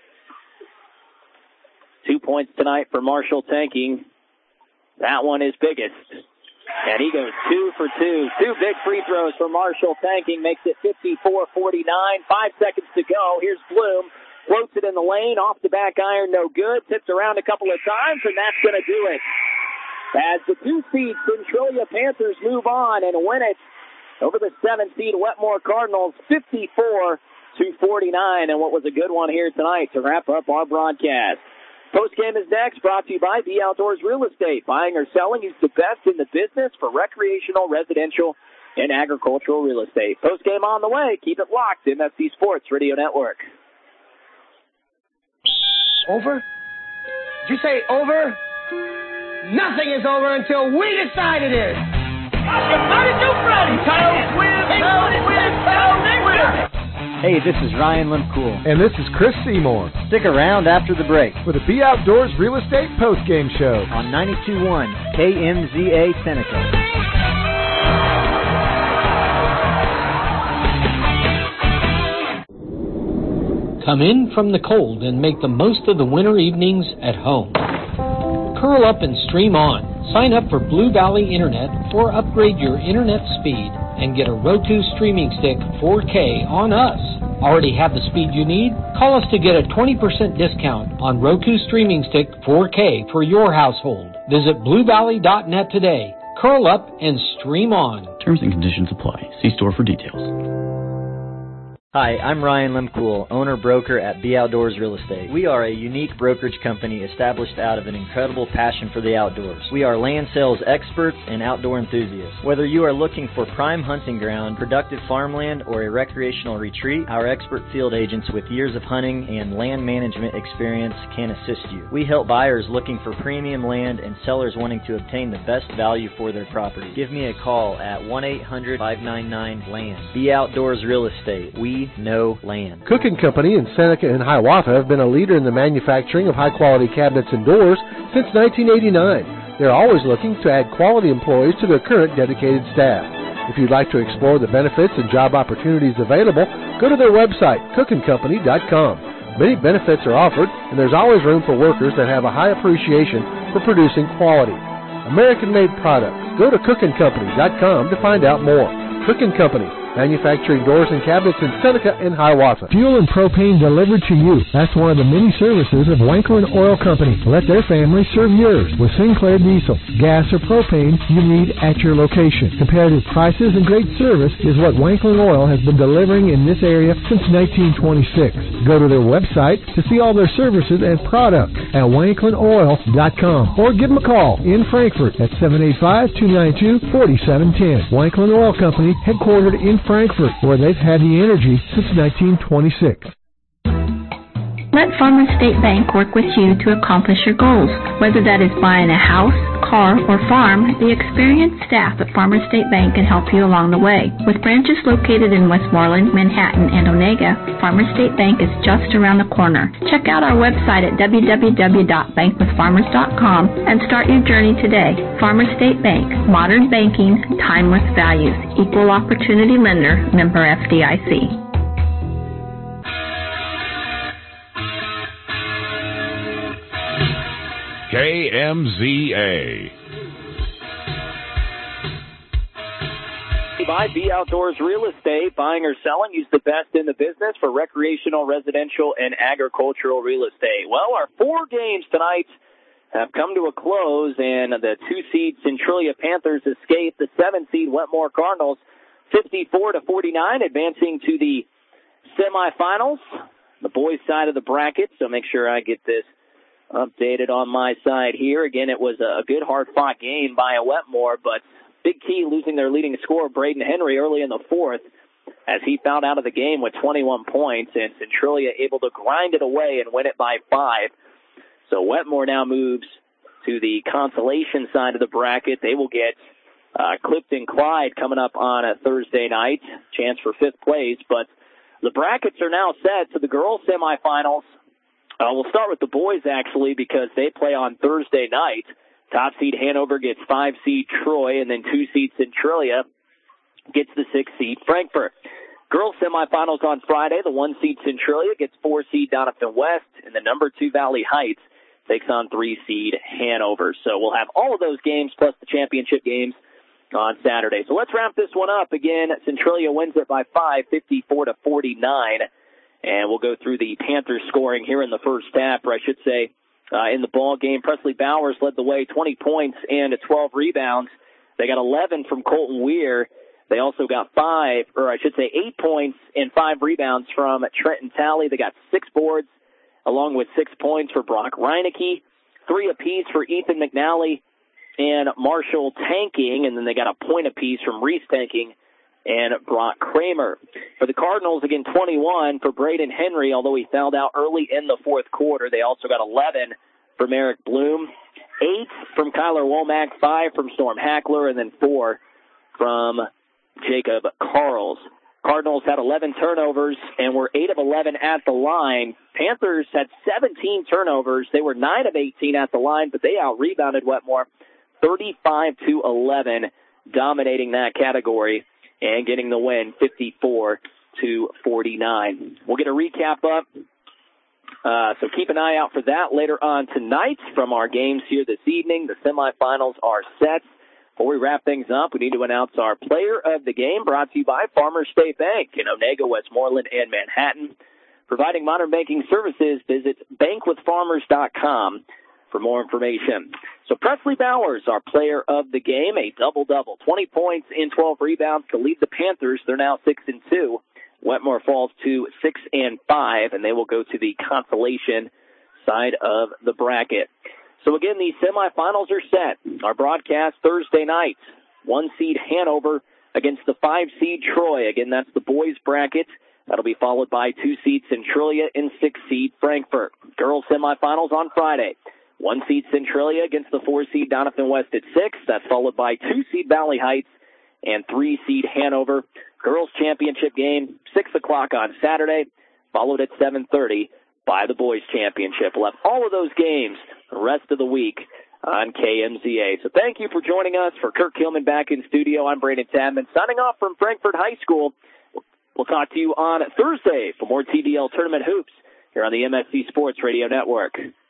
2 points tonight for Marshall Tanking. That one is biggest. And he goes 2 for 2. 2 big free throws for Marshall Tanking. Makes it 54-49. 5 seconds to go. Here's Bloom. Floats it in the lane. Off the back iron. No good. Tips around a couple of times, and that's going to do it. As the 2-seed Centralia Panthers move on and win it over the 7-seed Wetmore Cardinals, 54-49. And what was a good one here tonight to wrap up our broadcast. Postgame is next, brought to you by B Outdoors Real Estate. Buying or selling is the best in the business for recreational, residential, and agricultural real estate. Postgame on the way. Keep it locked. MSC Sports Radio Network. Over? Did you say over? Nothing is over until we decide it is. How did you, Freddie? Kyle wins. Hey, this is Ryan Limcool. And this is Chris Seymour. Stick around after the break for the Be Outdoors Real Estate Postgame Show on 92.1 KMZA Seneca. Come in from the cold and make the most of the winter evenings at home. Curl up and stream on. Sign up for Blue Valley Internet or upgrade your internet speed and get a Roku streaming stick 4K on us. Already have the speed you need? Call us to get a 20% discount on Roku streaming stick 4K for your household. Visit bluevalley.net today. Curl up and stream on. Terms and conditions apply. See store for details. Hi, I'm Ryan Limcool, owner-broker at Be Outdoors Real Estate. We are a unique brokerage company established out of an incredible passion for the outdoors. We are land sales experts and outdoor enthusiasts. Whether you are looking for prime hunting ground, productive farmland, or a recreational retreat, our expert field agents with years of hunting and land management experience can assist you. We help buyers looking for premium land and sellers wanting to obtain the best value for their property. Give me a call at 1-800-599-LAND. Be Outdoors Real Estate. We know land. Cook & Company in Seneca and Hiawatha have been a leader in the manufacturing of high-quality cabinets and doors since 1989. They're always looking to add quality employees to their current dedicated staff. If you'd like to explore the benefits and job opportunities available, go to their website, cookandcompany.com. Many benefits are offered, and there's always room for workers that have a high appreciation for producing quality. American-made products. Go to cookandcompany.com to find out more. Cook & Company, manufacturing doors and cabinets in Seneca and Hiawatha. Fuel and propane delivered to you. That's one of the many services of Wanklin Oil Company. Let their family serve yours with Sinclair Diesel. Gas or propane you need at your location. Competitive prices and great service is what Wanklin Oil has been delivering in this area since 1926. Go to their website to see all their services and products at wanklinoil.com or give them a call in Frankfort at 785-292-4710. Wanklin Oil Company, headquartered in Frankfort, where they've had the energy since 1926. Let Farmers State Bank work with you to accomplish your goals. Whether that is buying a house, car, or farm, the experienced staff at Farmers State Bank can help you along the way. With branches located in Westmoreland, Manhattan, and Onega, Farmers State Bank is just around the corner. Check out our website at www.bankwithfarmers.com and start your journey today. Farmers State Bank, modern banking, timeless values, equal opportunity lender, member FDIC. KMZA. By Be Outdoors Real Estate, buying or selling, use the best in the business for recreational, residential, and agricultural real estate. Well, our 4 games tonight have come to a close, and the 2-seed Centralia Panthers escape the 7-seed Wetmore Cardinals 54-49, advancing to the semifinals, the boys' side of the bracket. So make sure I get this updated on my side here. Again, it was a good, hard-fought game by a Wetmore, but Big Key losing their leading scorer, Braden Henry, early in the 4th as he fouled out of the game with 21 points, and Centralia able to grind it away and win it by 5. So Wetmore now moves to the consolation side of the bracket. They will get Clifton Clyde coming up on a Thursday night, chance for 5th place, but the brackets are now set to the girls' semifinals. We'll start with the boys, actually, because they play on Thursday night. Top seed Hanover gets 5-seed Troy, and then 2-seed Centralia gets the 6-seed Frankfort. Girls semifinals on Friday. The 1-seed Centralia gets 4-seed Donovan West, and the number 2 Valley Heights takes on 3-seed Hanover. So we'll have all of those games plus the championship games on Saturday. So let's wrap this one up. Again, Centralia wins it by 5, 54-49. And we'll go through the Panthers scoring here in the first half, or I should say in the ball game. Presley Bowers led the way, 20 points and 12 rebounds. They got 11 from Colton Weir. They also got 8 points and 5 rebounds from Trenton Talley. They got 6 boards along with 6 points for Brock Reinecke, 3 apiece for Ethan McNally and Marshall Tanking, and then they got a point apiece from Reese Tanking and Brock Kramer. For the Cardinals, again, 21 for Braden Henry, although he fouled out early in the 4th quarter. They also got 11 from Eric Bloom, 8 from Kyler Womack, 5 from Storm Hackler, and then 4 from Jacob Carls. Cardinals had 11 turnovers and were 8 of 11 at the line. Panthers had 17 turnovers. They were 9 of 18 at the line, but they out-rebounded Wetmore 35-11, dominating that category and getting the win 54-49. We'll get a recap up. So keep an eye out for that later on tonight from our games here this evening. The semifinals are set. Before we wrap things up, we need to announce our player of the game, brought to you by Farmers State Bank in Onaga, Westmoreland, and Manhattan. Providing modern banking services, visit bankwithfarmers.com for more information. So Presley Bowers, our player of the game, a double-double, 20 points and 12 rebounds to lead the Panthers. They're now 6-2. Wetmore falls to 6-5, and they will go to the consolation side of the bracket. So again, the semifinals are set. Our broadcast Thursday night, 1 seed Hanover against the 5 seed Troy. Again, that's the boys bracket. That'll be followed by 2 seed Centralia and 6 seed Frankfort. Girls semifinals on Friday. 1 seed Centralia against the 4 seed Doniphan West at 6. That's followed by 2 seed Valley Heights and 3 seed Hanover. Girls championship game, 6 o'clock on Saturday, followed at 7:30 by the boys championship. We'll have all of those games the rest of the week on KMZA. So thank you for joining us. For Kirk Hillman back in studio, I'm Brandon Tadman signing off from Frankfort High School. We'll talk to you on Thursday for more TDL Tournament Hoops here on the MSC Sports Radio Network.